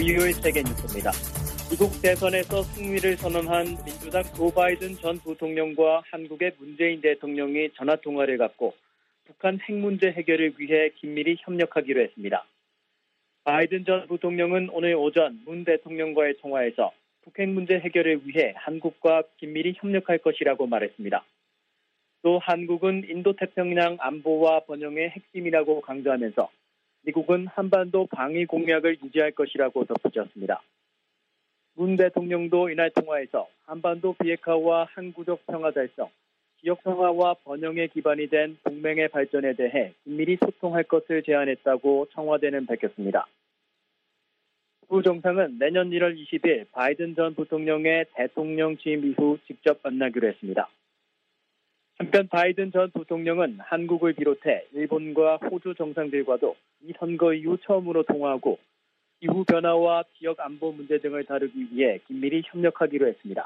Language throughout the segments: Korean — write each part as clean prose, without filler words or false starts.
VOA 세계 뉴스입니다. 미국 대선에서 승리를 선언한 민주당 조 바이든 전 부통령과 한국의 문재인 대통령이 전화통화를 갖고 북한 핵 문제 해결을 위해 긴밀히 협력하기로 했습니다. 바이든 전 부통령은 오늘 오전 문 대통령과의 통화에서 북핵 문제 해결을 위해 한국과 긴밀히 협력할 것이라고 말했습니다. 또 한국은 인도태평양 안보와 번영의 핵심이라고 강조하면서 미국은 한반도 방위 공약을 유지할 것이라고 덧붙였습니다. 문 대통령도 이날 통화에서 한반도 비핵화와 항구적 평화 달성, 지역 평화와 번영의 기반이 된 동맹의 발전에 대해 긴밀히 소통할 것을 제안했다고 청와대는 밝혔습니다. 두 정상은 내년 1월 20일 바이든 전 부통령의 대통령 취임 이후 직접 만나기로 했습니다. 한편 바이든 전 부통령은 한국을 비롯해 일본과 호주 정상들과도 이 선거 이후 처음으로 통화하고 기후 변화와 지역 안보 문제 등을 다루기 위해 긴밀히 협력하기로 했습니다.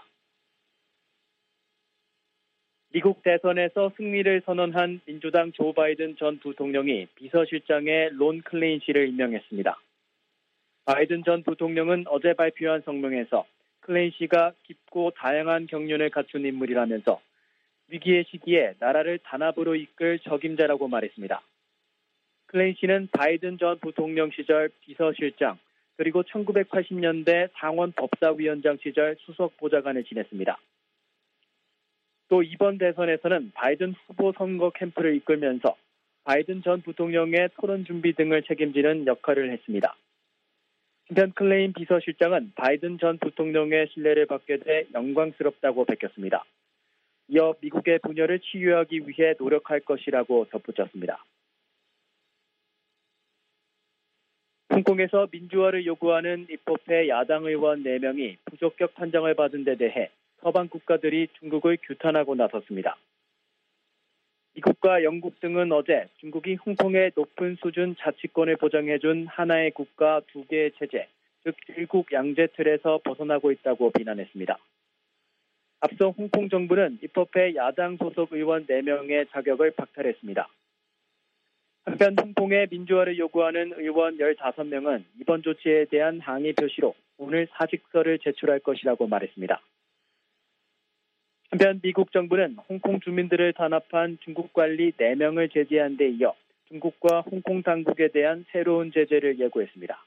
미국 대선에서 승리를 선언한 민주당 조 바이든 전 부통령이 비서실장에 론 클레인 씨를 임명했습니다. 바이든 전 부통령은 어제 발표한 성명에서 클레인 씨가 깊고 다양한 경륜을 갖춘 인물이라면서 위기의 시기에 나라를 단합으로 이끌 적임자라고 말했습니다. 클레인 씨는 바이든 전 부통령 시절 비서실장, 그리고 1980년대 상원 법사위원장 시절 수석 보좌관을 지냈습니다. 또 이번 대선에서는 바이든 후보 선거 캠프를 이끌면서 바이든 전 부통령의 토론 준비 등을 책임지는 역할을 했습니다. 한편 클레인 비서실장은 바이든 전 부통령의 신뢰를 받게 돼 영광스럽다고 밝혔습니다. 이어 미국의 분열을 치유하기 위해 노력할 것이라고 덧붙였습니다. 홍콩에서 민주화를 요구하는 입법회 야당 의원 4명이 부적격 판정을 받은 데 대해 서방 국가들이 중국을 규탄하고 나섰습니다. 미국과 영국 등은 어제 중국이 홍콩의 높은 수준 자치권을 보장해준 하나의 국가 2개의 체제, 즉 일국 양제 틀에서 벗어나고 있다고 비난했습니다. 앞서 홍콩 정부는 입법회 야당 소속 의원 4명의 자격을 박탈했습니다. 한편 홍콩의 민주화를 요구하는 의원 15명은 이번 조치에 대한 항의 표시로 오늘 사직서를 제출할 것이라고 말했습니다. 한편 미국 정부는 홍콩 주민들을 탄압한 중국 관리 4명을 제재한 데 이어 중국과 홍콩 당국에 대한 새로운 제재를 예고했습니다.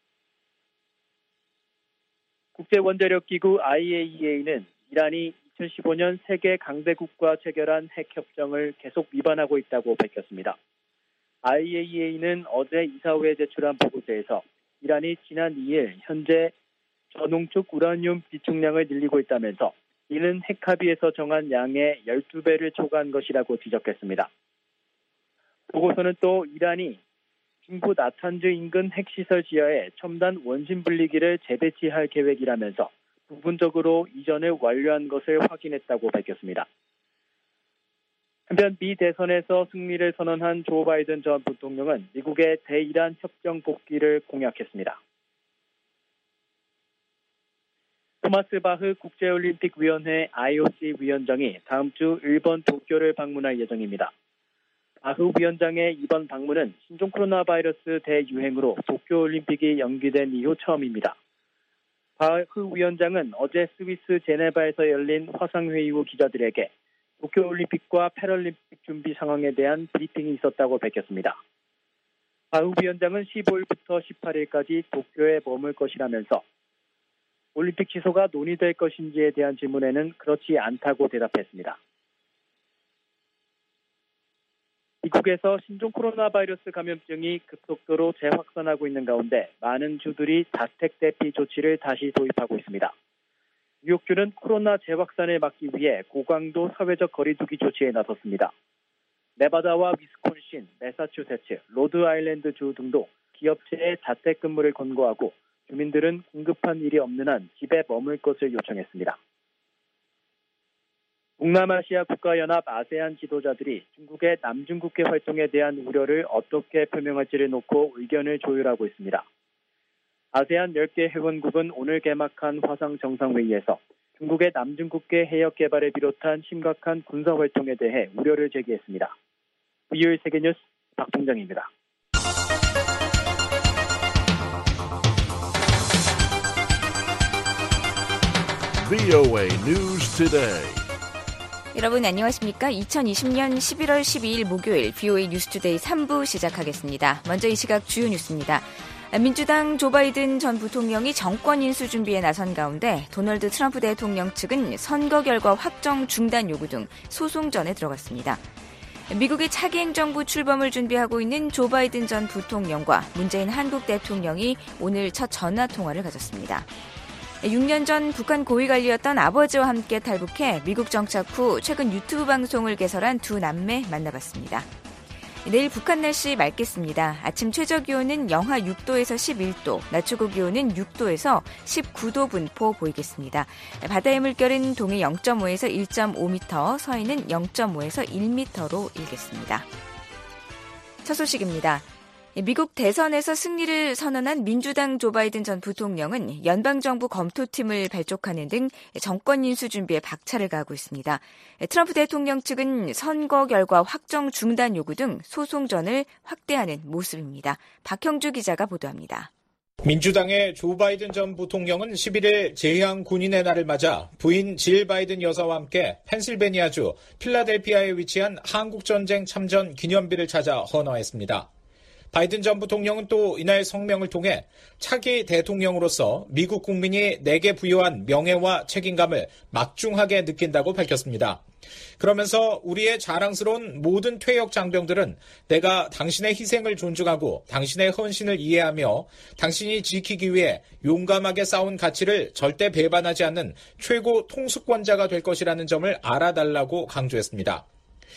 국제원자력기구 IAEA는 이란이 2015년 세계 강대국과 체결한 핵협정을 계속 위반하고 있다고 밝혔습니다. IAEA는 어제 이사회에 제출한 보고서에서 이란이 지난 2일 현재 저농축 우라늄 비축량을 늘리고 있다면서 이는 핵합의에서 정한 양의 12배를 초과한 것이라고 지적했습니다. 보고서는 또 이란이 중부 나탄즈 인근 핵시설 지하에 첨단 원심 분리기를 재배치할 계획이라면서 부분적으로 이전을 완료한 것을 확인했다고 밝혔습니다. 한편 미 대선에서 승리를 선언한 조 바이든 전 부통령은 미국의 대이란 협정 복귀를 공약했습니다. 토마스 바흐 국제올림픽위원회 IOC 위원장이 다음 주 일본 도쿄를 방문할 예정입니다. 바흐 위원장의 이번 방문은 신종 코로나 바이러스 대유행으로 도쿄올림픽이 연기된 이후 처음입니다. 바흐 위원장은 어제 스위스 제네바에서 열린 화상회의 후 기자들에게 도쿄올림픽과 패럴림픽 준비 상황에 대한 브리핑이 있었다고 밝혔습니다. 바흐 위원장은 15일부터 18일까지 도쿄에 머물 것이라면서 올림픽 취소가 논의될 것인지에 대한 질문에는 그렇지 않다고 대답했습니다. 미국에서 신종 코로나 바이러스 감염증이 급속도로 재확산하고 있는 가운데 많은 주들이 자택 대피 조치를 다시 도입하고 있습니다. 뉴욕주는 코로나 재확산을 막기 위해 고강도 사회적 거리두기 조치에 나섰습니다. 네바다와 위스콘신, 매사추세츠, 로드아일랜드주 등도 기업체의 자택근무를 권고하고 주민들은 긴급한 일이 없는 한 집에 머물 것을 요청했습니다. 동남아시아 국가연합 아세안 지도자들이 중국의 남중국해 활동에 대한 우려를 어떻게 표명할지를 놓고 의견을 조율하고 있습니다. 아세안 10개 회원국은 오늘 개막한 화상 정상회의에서 중국의 남중국해 해역 개발을 비롯한 심각한 군사활동에 대해 우려를 제기했습니다. VOA 세계뉴스 박동정입니다. VOA News Today. 여러분 안녕하십니까? 2020년 11월 12일 목요일 VOA 뉴스투데이 3부 시작하겠습니다. 먼저 이 시각 주요 뉴스입니다. 민주당 조 바이든 전 부통령이 정권 인수 준비에 나선 가운데 도널드 트럼프 대통령 측은 선거 결과 확정 중단 요구 등 소송전에 들어갔습니다. 미국의 차기 행정부 출범을 준비하고 있는 조 바이든 전 부통령과 문재인 한국 대통령이 오늘 첫 전화통화를 가졌습니다. 6년 전 북한 고위관리였던 아버지와 함께 탈북해 미국 정착 후 최근 유튜브 방송을 개설한 두 남매 만나봤습니다. 내일 북한 날씨 맑겠습니다. 아침 최저기온은 영하 6도에서 11도, 낮 최고기온은 6도에서 19도 분포 보이겠습니다. 바다의 물결은 동해 0.5에서 1.5m, 서해는 0.5에서 1m로 일겠습니다. 첫 소식입니다. 미국 대선에서 승리를 선언한 민주당 조 바이든 전 부통령은 연방정부 검토팀을 발족하는 등 정권 인수 준비에 박차를 가하고 있습니다. 트럼프 대통령 측은 선거 결과 확정 중단 요구 등 소송전을 확대하는 모습입니다. 박형주 기자가 보도합니다. 민주당의 조 바이든 전 부통령은 11일 재향 군인의 날을 맞아 부인 질 바이든 여사와 함께 펜실베니아주 필라델피아에 위치한 한국전쟁 참전 기념비를 찾아 헌화했습니다. 바이든 전 부통령은 또 이날 성명을 통해 차기 대통령으로서 미국 국민이 내게 부여한 명예와 책임감을 막중하게 느낀다고 밝혔습니다. 그러면서 우리의 자랑스러운 모든 퇴역 장병들은 내가 당신의 희생을 존중하고 당신의 헌신을 이해하며 당신이 지키기 위해 용감하게 싸운 가치를 절대 배반하지 않는 최고 통수권자가 될 것이라는 점을 알아달라고 강조했습니다.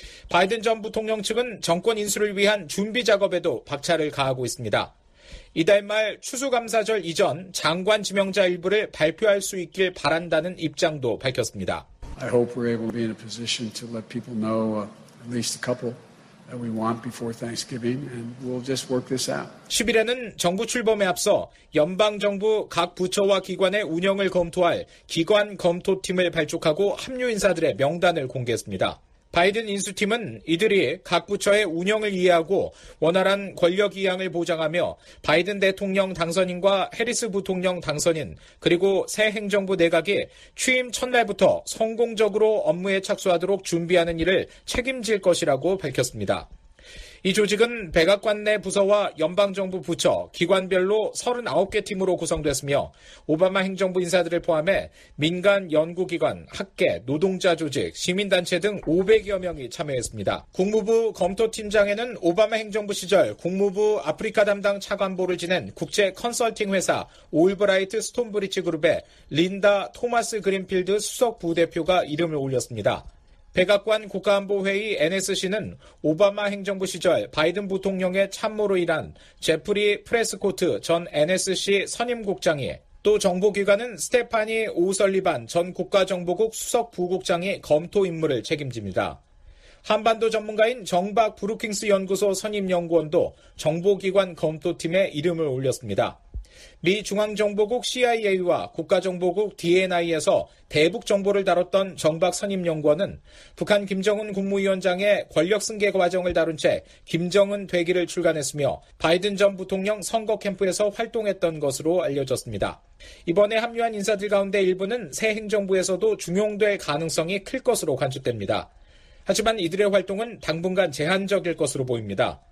바이든 전 부통령 측은 정권 인수를 위한 준비 작업에도 박차를 가하고 있습니다. 이달 말 추수감사절 이전 장관 지명자 일부를 발표할 수 있길 바란다는 입장도 밝혔습니다. I hope we're able to be in a position to let people know at least a couple that we want before Thanksgiving, and we'll just work this out. 10일에는 정부 출범에 앞서 연방정부 각 부처와 기관의 운영을 검토할 기관 검토팀을 발족하고 합류 인사들의 명단을 공개했습니다. 바이든 인수팀은 이들이 각 부처의 운영을 이해하고 원활한 권력 이양을 보장하며 바이든 대통령 당선인과 해리스 부통령 당선인 그리고 새 행정부 내각이 취임 첫날부터 성공적으로 업무에 착수하도록 준비하는 일을 책임질 것이라고 밝혔습니다. 이 조직은 백악관 내 부서와 연방정부 부처, 기관별로 39개 팀으로 구성됐으며 오바마 행정부 인사들을 포함해 민간 연구기관, 학계, 노동자 조직, 시민단체 등 500여 명이 참여했습니다. 국무부 검토팀장에는 오바마 행정부 시절 국무부 아프리카 담당 차관보를 지낸 국제 컨설팅 회사 올브라이트 스톤브리지 그룹의 린다 토마스 그린필드 수석 부대표가 이름을 올렸습니다. 백악관 국가안보회의 NSC는 오바마 행정부 시절 바이든 부통령의 참모로 일한 제프리 프레스코트 전 NSC 선임국장이 또 정보기관은 스테파니 오설리반 전 국가정보국 수석 부국장이 검토 임무를 책임집니다. 한반도 전문가인 정박 브루킹스 연구소 선임연구원도 정보기관 검토팀에 이름을 올렸습니다. 미 중앙정보국 CIA와 국가정보국 DNI에서 대북 정보를 다뤘던 정박 선임연구원은 북한 김정은 국무위원장의 권력 승계 과정을 다룬 채 김정은 되기를 출간했으며 바이든 전 부통령 선거 캠프에서 활동했던 것으로 알려졌습니다. 이번에 합류한 인사들 가운데 일부는 새 행정부에서도 중용될 가능성이 클 것으로 관측됩니다. 하지만 이들의 활동은 당분간 제한적일 것으로 보입니다.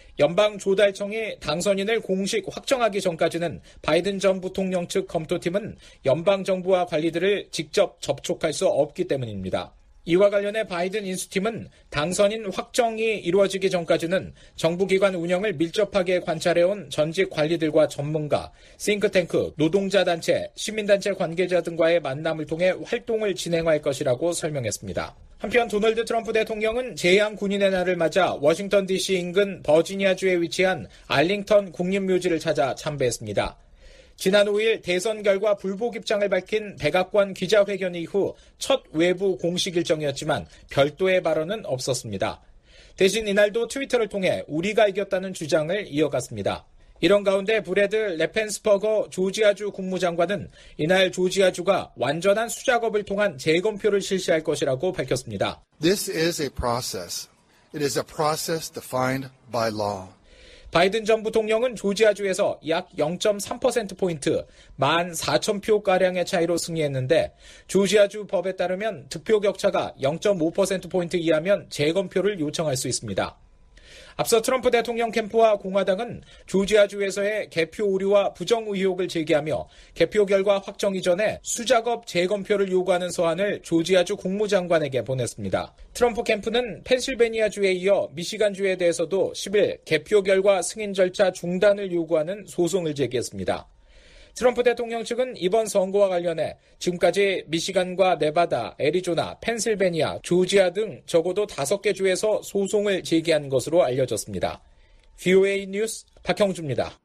연방조달청이 당선인을 공식 확정하기 전까지는 바이든 전 부통령 측 검토팀은 연방정부와 관리들을 직접 접촉할 수 없기 때문입니다. 이와 관련해 바이든 인수팀은 당선인 확정이 이루어지기 전까지는 정부기관 운영을 밀접하게 관찰해온 전직 관리들과 전문가, 싱크탱크, 노동자단체, 시민단체 관계자 등과의 만남을 통해 활동을 진행할 것이라고 설명했습니다. 한편 도널드 트럼프 대통령은 재향 군인의 날을 맞아 워싱턴 DC 인근 버지니아주에 위치한 알링턴 국립묘지를 찾아 참배했습니다. 지난 5일 대선 결과 불복 입장을 밝힌 백악관 기자회견 이후 첫 외부 공식 일정이었지만 별도의 발언은 없었습니다. 대신 이날도 트위터를 통해 우리가 이겼다는 주장을 이어갔습니다. 이런 가운데 브래드 레펜스버거 조지아주 국무장관은 이날 조지아주가 완전한 수작업을 통한 재검표를 실시할 것이라고 밝혔습니다. This is a process. It is a process defined by law. 바이든 전 부통령은 조지아주에서 약 0.3%포인트, 14,000표가량의 차이로 승리했는데 조지아주 법에 따르면 득표 격차가 0.5%포인트 이하면 재검표를 요청할 수 있습니다. 앞서 트럼프 대통령 캠프와 공화당은 조지아주에서의 개표 오류와 부정 의혹을 제기하며 개표 결과 확정 이전에 수작업 재검표를 요구하는 서한을 조지아주 국무장관에게 보냈습니다. 트럼프 캠프는 펜실베니아주에 이어 미시간주에 대해서도 10일 개표 결과 승인 절차 중단을 요구하는 소송을 제기했습니다. 트럼프 대통령 측은 이번 선거와 관련해 지금까지 미시간과 네바다, 애리조나, 펜실베니아, 조지아 등 적어도 5개 주에서 소송을 제기한 것으로 알려졌습니다. VOA 뉴스 박형주입니다.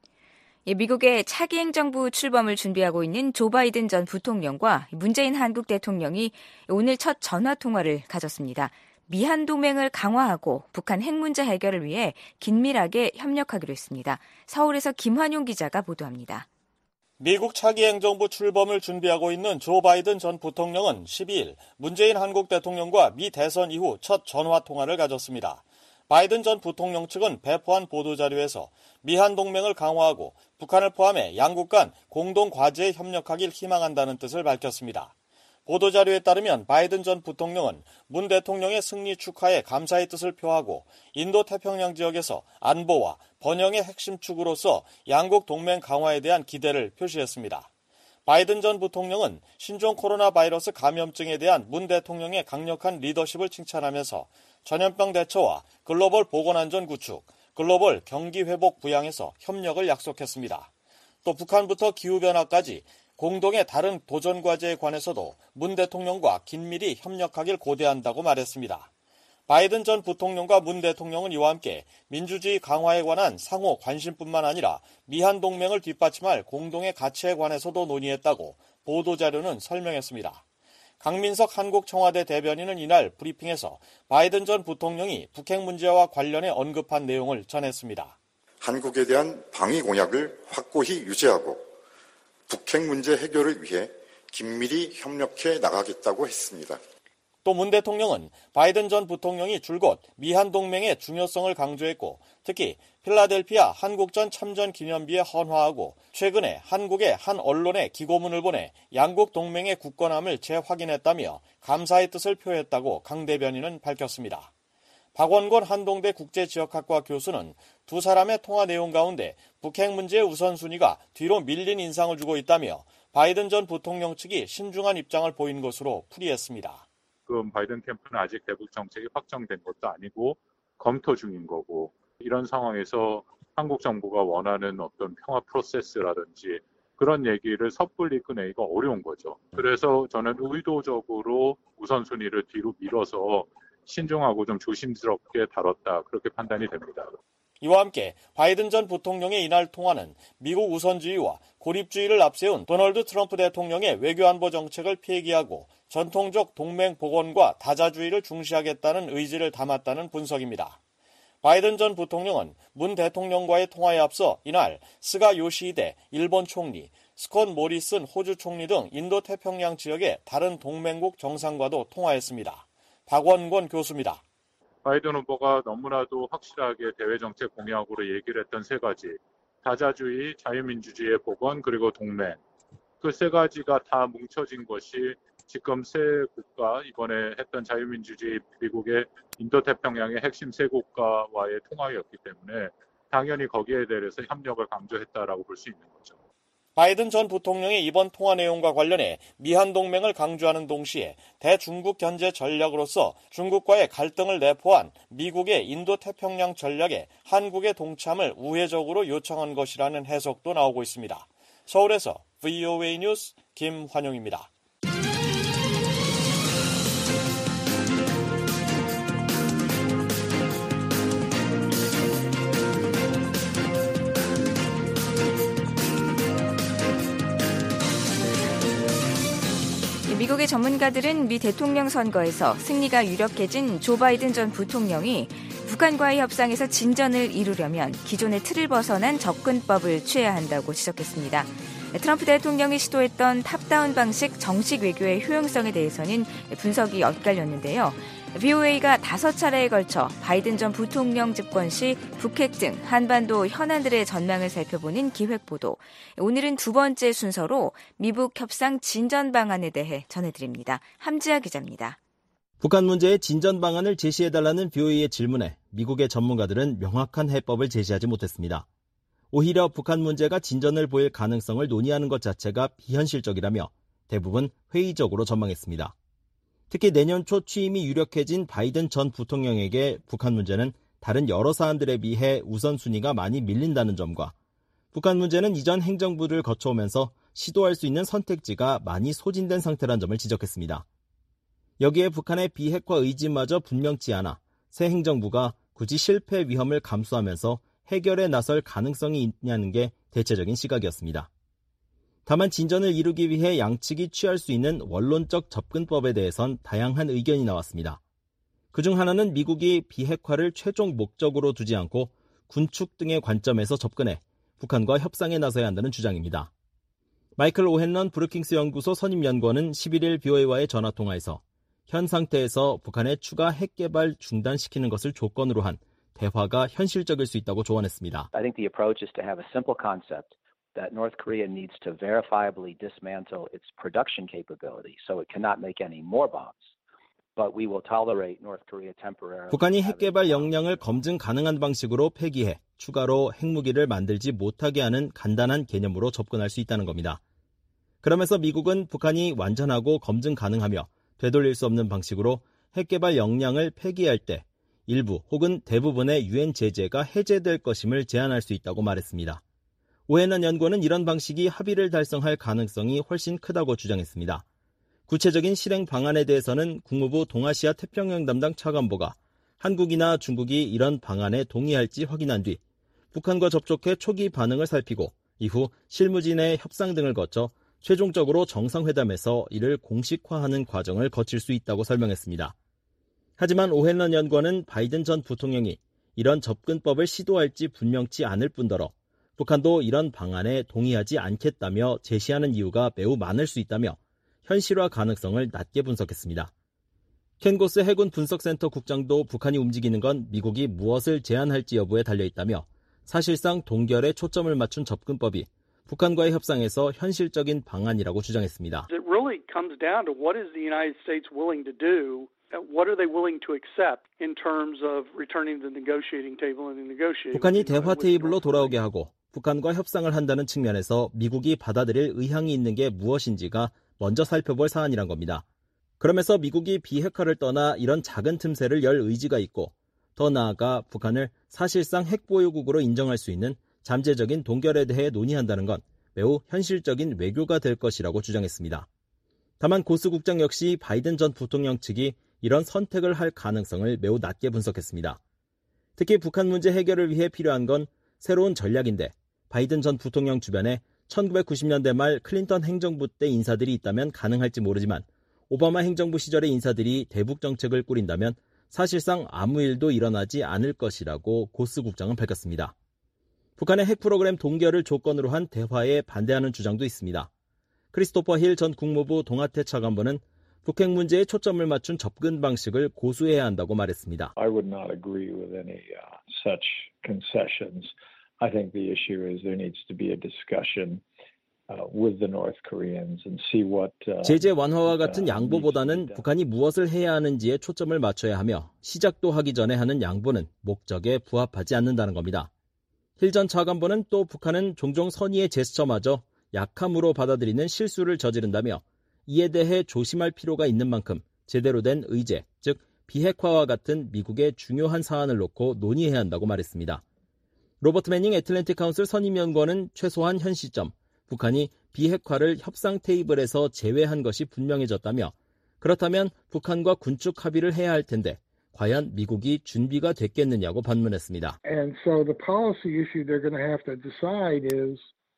미국의 차기 행정부 출범을 준비하고 있는 조 바이든 전 부통령과 문재인 한국 대통령이 오늘 첫 전화통화를 가졌습니다. 미한 동맹을 강화하고 북한 핵 문제 해결을 위해 긴밀하게 협력하기로 했습니다. 서울에서 김환용 기자가 보도합니다. 미국 차기 행정부 출범을 준비하고 있는 조 바이든 전 부통령은 12일 문재인 한국 대통령과 미 대선 이후 첫 전화통화를 가졌습니다. 바이든 전 부통령 측은 배포한 보도자료에서 미한 동맹을 강화하고 북한을 포함해 양국 간 공동 과제에 협력하길 희망한다는 뜻을 밝혔습니다. 보도자료에 따르면 바이든 전 부통령은 문 대통령의 승리 축하에 감사의 뜻을 표하고 인도태평양 지역에서 안보와 번영의 핵심 축으로서 양국 동맹 강화에 대한 기대를 표시했습니다. 바이든 전 부통령은 신종 코로나 바이러스 감염증에 대한 문 대통령의 강력한 리더십을 칭찬하면서 전염병 대처와 글로벌 보건안전 구축, 글로벌 경기 회복 부양에서 협력을 약속했습니다. 또 북한부터 기후변화까지 공동의 다른 도전 과제에 관해서도 문 대통령과 긴밀히 협력하길 고대한다고 말했습니다. 바이든 전 부통령과 문 대통령은 이와 함께 민주주의 강화에 관한 상호 관심뿐만 아니라 미한 동맹을 뒷받침할 공동의 가치에 관해서도 논의했다고 보도자료는 설명했습니다. 강민석 한국 청와대 대변인은 이날 브리핑에서 바이든 전 부통령이 북핵 문제와 관련해 언급한 내용을 전했습니다. 한국에 대한 방위 공약을 확고히 유지하고 북핵 문제 해결을 위해 긴밀히 협력해 나가겠다고 했습니다. 또 문 대통령은 바이든 전 부통령이 줄곧 미한 동맹의 중요성을 강조했고 특히 필라델피아 한국전 참전 기념비에 헌화하고 최근에 한국의 한 언론에 기고문을 보내 양국 동맹의 굳건함을 재확인했다며 감사의 뜻을 표했다고 강 대변인은 밝혔습니다. 박원권 한동대 국제지역학과 교수는 두 사람의 통화 내용 가운데 북핵 문제의 우선순위가 뒤로 밀린 인상을 주고 있다며 바이든 전 부통령 측이 신중한 입장을 보인 것으로 풀이했습니다. 지금 바이든 캠프는 아직 대북 정책이 확정된 것도 아니고 검토 중인 거고 이런 상황에서 한국 정부가 원하는 어떤 평화 프로세스라든지 그런 얘기를 섣불리 꺼내기가 어려운 거죠. 그래서 저는 의도적으로 우선순위를 뒤로 밀어서 신중하고 좀 조심스럽게 다뤘다 그렇게 판단이 됩니다. 이와 함께 바이든 전 부통령의 이날 통화는 미국 우선주의와 고립주의를 앞세운 도널드 트럼프 대통령의 외교안보 정책을 폐기하고 전통적 동맹 복원과 다자주의를 중시하겠다는 의지를 담았다는 분석입니다. 바이든 전 부통령은 문 대통령과의 통화에 앞서 이날 스가 요시히데 일본 총리, 스콧 모리슨 호주 총리 등 인도태평양 지역의 다른 동맹국 정상과도 통화했습니다. 박원권 교수입니다. 바이든 후보가 너무나도 확실하게 대외정책 공약으로 얘기를 했던 세 가지, 다자주의, 자유민주주의의 복원, 그리고 동맹. 그 세 가지가 다 뭉쳐진 것이 지금 세 국가, 이번에 했던 자유민주주의 미국의 인도태평양의 핵심 세 국가와의 통화였기 때문에 당연히 거기에 대해서 협력을 강조했다라고 볼 수 있는 거죠. 바이든 전 부통령의 이번 통화 내용과 관련해 미한 동맹을 강조하는 동시에 대중국 견제 전략으로서 중국과의 갈등을 내포한 미국의 인도태평양 전략에 한국의 동참을 우회적으로 요청한 것이라는 해석도 나오고 있습니다. 서울에서 VOA 뉴스 김환용입니다. 미국의 전문가들은 미 대통령 선거에서 승리가 유력해진 조 바이든 전 부통령이 북한과의 협상에서 진전을 이루려면 기존의 틀을 벗어난 접근법을 취해야 한다고 지적했습니다. 트럼프 대통령이 시도했던 탑다운 방식 정식 외교의 효용성에 대해서는 분석이 엇갈렸는데요. VOA가 5차례에 걸쳐 바이든 전 부통령 집권 시 북핵 등 한반도 현안들의 전망을 살펴보는 기획보도. 오늘은 두 번째 순서로 미북 협상 진전 방안에 대해 전해드립니다. 함지아 기자입니다. 북한 문제의 진전 방안을 제시해달라는 VOA의 질문에 미국의 전문가들은 명확한 해법을 제시하지 못했습니다. 오히려 북한 문제가 진전을 보일 가능성을 논의하는 것 자체가 비현실적이라며 대부분 회의적으로 전망했습니다. 특히 내년 초 취임이 유력해진 바이든 전 부통령에게 북한 문제는 다른 여러 사안들에 비해 우선순위가 많이 밀린다는 점과 북한 문제는 이전 행정부를 거쳐오면서 시도할 수 있는 선택지가 많이 소진된 상태란 점을 지적했습니다. 여기에 북한의 비핵화 의지마저 분명치 않아 새 행정부가 굳이 실패 위험을 감수하면서 해결에 나설 가능성이 있냐는 게 대체적인 시각이었습니다. 다만 진전을 이루기 위해 양측이 취할 수 있는 원론적 접근법에 대해선 다양한 의견이 나왔습니다. 그중 하나는 미국이 비핵화를 최종 목적으로 두지 않고 군축 등의 관점에서 접근해 북한과 협상에 나서야 한다는 주장입니다. 마이클 오헨런 브루킹스 연구소 선임연구원은 11일 VOA와의 전화통화에서 현 상태에서 북한의 추가 핵 개발 중단시키는 것을 조건으로 한 대화가 현실적일 수 있다고 조언했습니다. I think the approach is to have a simple concept that North Korea needs to verifiably dismantle its production capability, so it cannot make any more bombs. But we will tolerate North Korea temporarily. 북한이 핵 개발 역량을 검증 가능한 방식으로 폐기해 추가로 핵무기를 만들지 못하게 하는 간단한 개념으로 접근할 수 있다는 겁니다. 그러면서 미국은 북한이 완전하고 검증 가능하며 되돌릴 수 없는 방식으로 핵 개발 역량을 폐기할 때 일부 혹은 대부분의 유엔 제재가 해제될 것임을 제안할 수 있다고 말했습니다. 오헨런 연구원은 이런 방식이 합의를 달성할 가능성이 훨씬 크다고 주장했습니다. 구체적인 실행 방안에 대해서는 국무부 동아시아 태평양 담당 차관보가 한국이나 중국이 이런 방안에 동의할지 확인한 뒤 북한과 접촉해 초기 반응을 살피고 이후 실무진의 협상 등을 거쳐 최종적으로 정상회담에서 이를 공식화하는 과정을 거칠 수 있다고 설명했습니다. 하지만 오헨런 연구원은 바이든 전 부통령이 이런 접근법을 시도할지 분명치 않을 뿐더러 북한도 이런 방안에 동의하지 않겠다며 제시하는 이유가 매우 많을 수 있다며 현실화 가능성을 낮게 분석했습니다. 켄 고스 해군 분석센터 국장도 북한이 움직이는 건 미국이 무엇을 제안할지 여부에 달려있다며 사실상 동결에 초점을 맞춘 접근법이 북한과의 협상에서 현실적인 방안이라고 주장했습니다. It really comes down to what is the United States willing to do? What are they willing to accept in terms of returning to the negotiating table and negotiating? 북한이 대화 테이블로 돌아오게 하고 북한과 협상을 한다는 측면에서 미국이 받아들일 의향이 있는 게 무엇인지가 먼저 살펴볼 사안이란 겁니다. 그러면서 미국이 비핵화를 떠나 이런 작은 틈새를 열 의지가 있고 더 나아가 북한을 사실상 핵보유국으로 인정할 수 있는 잠재적인 동결에 대해 논의한다는 건 매우 현실적인 외교가 될 것이라고 주장했습니다. 다만 고스 국장 역시 바이든 전 부통령 측이 이런 선택을 할 가능성을 매우 낮게 분석했습니다. 특히 북한 문제 해결을 위해 필요한 건 새로운 전략인데 바이든 전 부통령 주변에 1990년대 말 클린턴 행정부 때 인사들이 있다면 가능할지 모르지만 오바마 행정부 시절의 인사들이 대북 정책을 꾸린다면 사실상 아무 일도 일어나지 않을 것이라고 고스 국장은 밝혔습니다. 북한의 핵 프로그램 동결을 조건으로 한 대화에 반대하는 주장도 있습니다. 크리스토퍼 힐 전 국무부 동아태 차관보는 북핵 문제에 초점을 맞춘 접근 방식을 고수해야 한다고 말했습니다. I would not agree with any such concessions. I think the issue is there needs to be a discussion with the North Koreans and see what 제재 완화와 같은 양보보다는 북한이 무엇을 해야 하는지에 초점을 맞춰야 하며 시작도 하기 전에 하는 양보는 목적에 부합하지 않는다는 겁니다. 힐 전 차관보는 또 북한은 종종 선의의 제스처마저 약함으로 받아들이는 실수를 저지른다며 이에 대해 조심할 필요가 있는 만큼 제대로 된 의제, 즉 비핵화와 같은 미국의 중요한 사안을 놓고 논의해야 한다고 말했습니다. 로버트 매닝 애틀랜틱 카운슬 선임연구원은 최소한 현 시점 북한이 비핵화를 협상 테이블에서 제외한 것이 분명해졌다며 그렇다면 북한과 군축 합의를 해야 할 텐데 과연 미국이 준비가 됐겠느냐고 반문했습니다. And so the policy issue they're going to have to decide is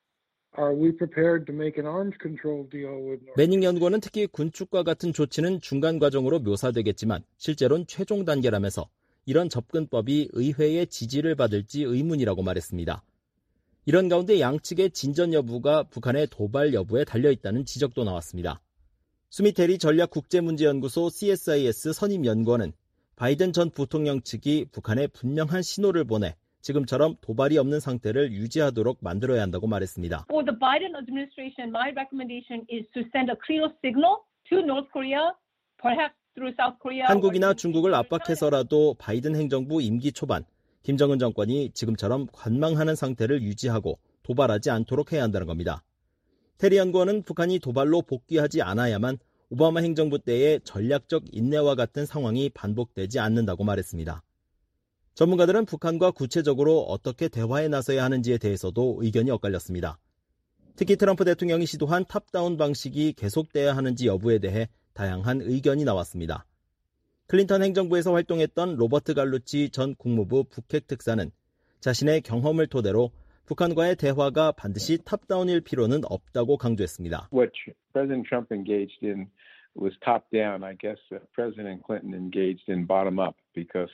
Are we prepared to make an arms control deal with North? 매닝 연구원은 특히 군축과 같은 조치는 중간 과정으로 묘사되겠지만 실제로는 최종 단계라면서 이런 접근법이 의회의 지지를 받을지 의문이라고 말했습니다. 이런 가운데 양측의 진전 여부가 북한의 도발 여부에 달려있다는 지적도 나왔습니다. 수미테리 전략국제문제연구소 CSIS 선임연구원은 바이든 전 부통령 측이 북한에 분명한 신호를 보내 지금처럼 도발이 없는 상태를 유지하도록 만들어야 한다고 말했습니다. For the Biden administration, my recommendation is to send a clear signal to North Korea, perhaps through South Korea. 한국이나 중국을 압박해서라도 바이든 행정부 임기 초반 김정은 정권이 지금처럼 관망하는 상태를 유지하고 도발하지 않도록 해야 한다는 겁니다. 테리 연구원은 북한이 도발로 복귀하지 않아야만 오바마 행정부 때의 전략적 인내와 같은 상황이 반복되지 않는다고 말했습니다. 전문가들은 북한과 구체적으로 어떻게 대화에 나서야 하는지에 대해서도 의견이 엇갈렸습니다. 특히 트럼프 대통령이 시도한 탑다운 방식이 계속돼야 하는지 여부에 대해 다양한 의견이 나왔습니다. 클린턴 행정부에서 활동했던 로버트 갈루치 전 국무부 북핵 특사는 자신의 경험을 토대로 북한과의 대화가 반드시 탑다운일 필요는 없다고 강조했습니다. What President Trump engaged in was top down. I guess President Clinton engaged in bottom up because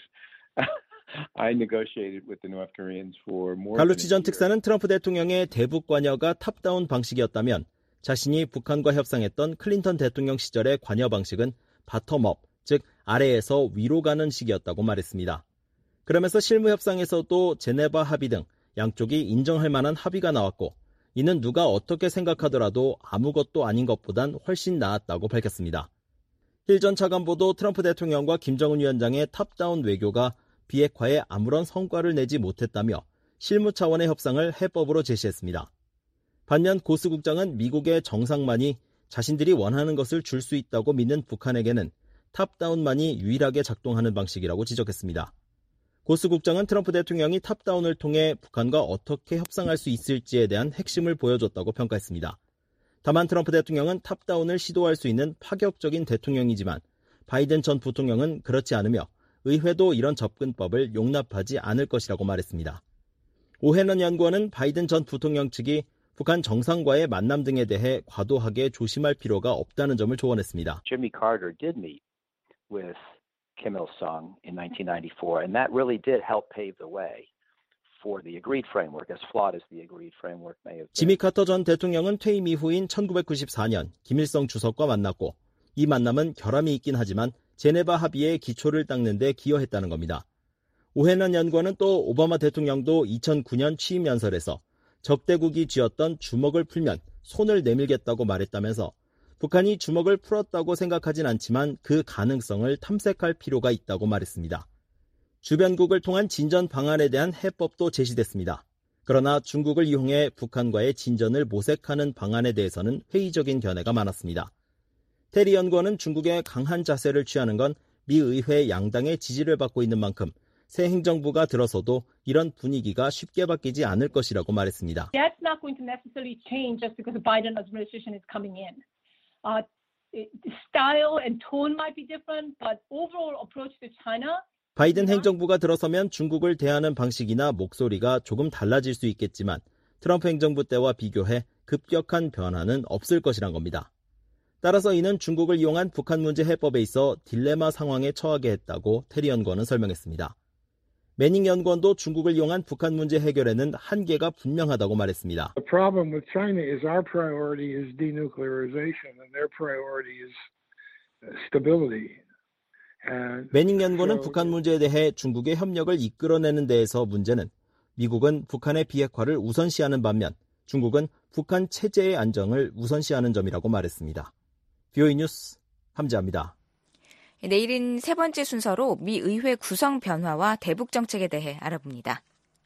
I negotiated with the North Koreans for more. 갈루치 전 특사는 트럼프 대통령의 대북 관여가 탑다운 방식이었다면 자신이 북한과 협상했던 클린턴 대통령 시절의 관여 방식은 바텀업, 즉 아래에서 위로 가는 식이었다고 말했습니다. 그러면서 실무 협상에서도 제네바 합의 등 양쪽이 인정할 만한 합의가 나왔고 이는 누가 어떻게 생각하더라도 아무것도 아닌 것보단 훨씬 나았다고 밝혔습니다. 힐 전 차관보도 트럼프 대통령과 김정은 위원장의 탑다운 외교가 비핵화에 아무런 성과를 내지 못했다며 실무 차원의 협상을 해법으로 제시했습니다. 반면 고스 국장은 미국의 정상만이 자신들이 원하는 것을 줄 수 있다고 믿는 북한에게는 탑다운만이 유일하게 작동하는 방식이라고 지적했습니다. 고스 국장은 트럼프 대통령이 탑다운을 통해 북한과 어떻게 협상할 수 있을지에 대한 핵심을 보여줬다고 평가했습니다. 다만 트럼프 대통령은 탑다운을 시도할 수 있는 파격적인 대통령이지만 바이든 전 부통령은 그렇지 않으며 의회도 이런 접근법을 용납하지 않을 것이라고 말했습니다. 오해넌 연구원은 바이든 전 부통령 측이 북한 정상과의 만남 등에 대해 과도하게 조심할 필요가 없다는 점을 조언했습니다. Jimmy Carter did meet with Kim Il-sung in 1994, and that really did help pave the way for the agreed framework, as flawed as the agreed framework may have been. 지미 카터 전 대통령은 퇴임 이후인 1994년 김일성 주석과 만났고 이 만남은 결함이 있긴 하지만 제네바 합의의 기초를 닦는 데 기여했다는 겁니다. 오해넌 연구원은 또 오바마 대통령도 2009년 취임 연설에서 적대국이 쥐었던 주먹을 풀면 손을 내밀겠다고 말했다면서 북한이 주먹을 풀었다고 생각하진 않지만 그 가능성을 탐색할 필요가 있다고 말했습니다. 주변국을 통한 진전 방안에 대한 해법도 제시됐습니다. 그러나 중국을 이용해 북한과의 진전을 모색하는 방안에 대해서는 회의적인 견해가 많았습니다. 테리 연구원은 중국의 강한 자세를 취하는 건 미 의회 양당의 지지를 받고 있는 만큼 새 행정부가 들어서도 이런 분위기가 쉽게 바뀌지 않을 것이라고 말했습니다. That's not going to necessarily change just because the Biden administration is coming in. Style and tone might be different, but overall approach to China. 바이든 행정부가 들어서면 중국을 대하는 방식이나 목소리가 조금 달라질 수 있겠지만 트럼프 행정부 때와 비교해 급격한 변화는 없을 것이란 겁니다. 따라서 이는 중국을 이용한 북한 문제 해법에 있어 딜레마 상황에 처하게 했다고 테리 연구원은 설명했습니다. 매닝 연구원도 중국을 이용한 북한 문제 해결에는 한계가 분명하다고 말했습니다. The problem with China is our priority is denuclearization and their priority is stability. 매닝 연구원은 북한 문제에 대해 중국의 협력을 이끌어내는 데에서 문제는 미국은 북한의 비핵화를 우선시하는 반면 중국은 북한 체제의 안정을 우선시하는 점이라고 말했습니다. VOA 뉴스 함지아입니다. 내일은 세 번째 순서로 미 의회 구성 변화와 대북 정책에 대해 알아봅니다.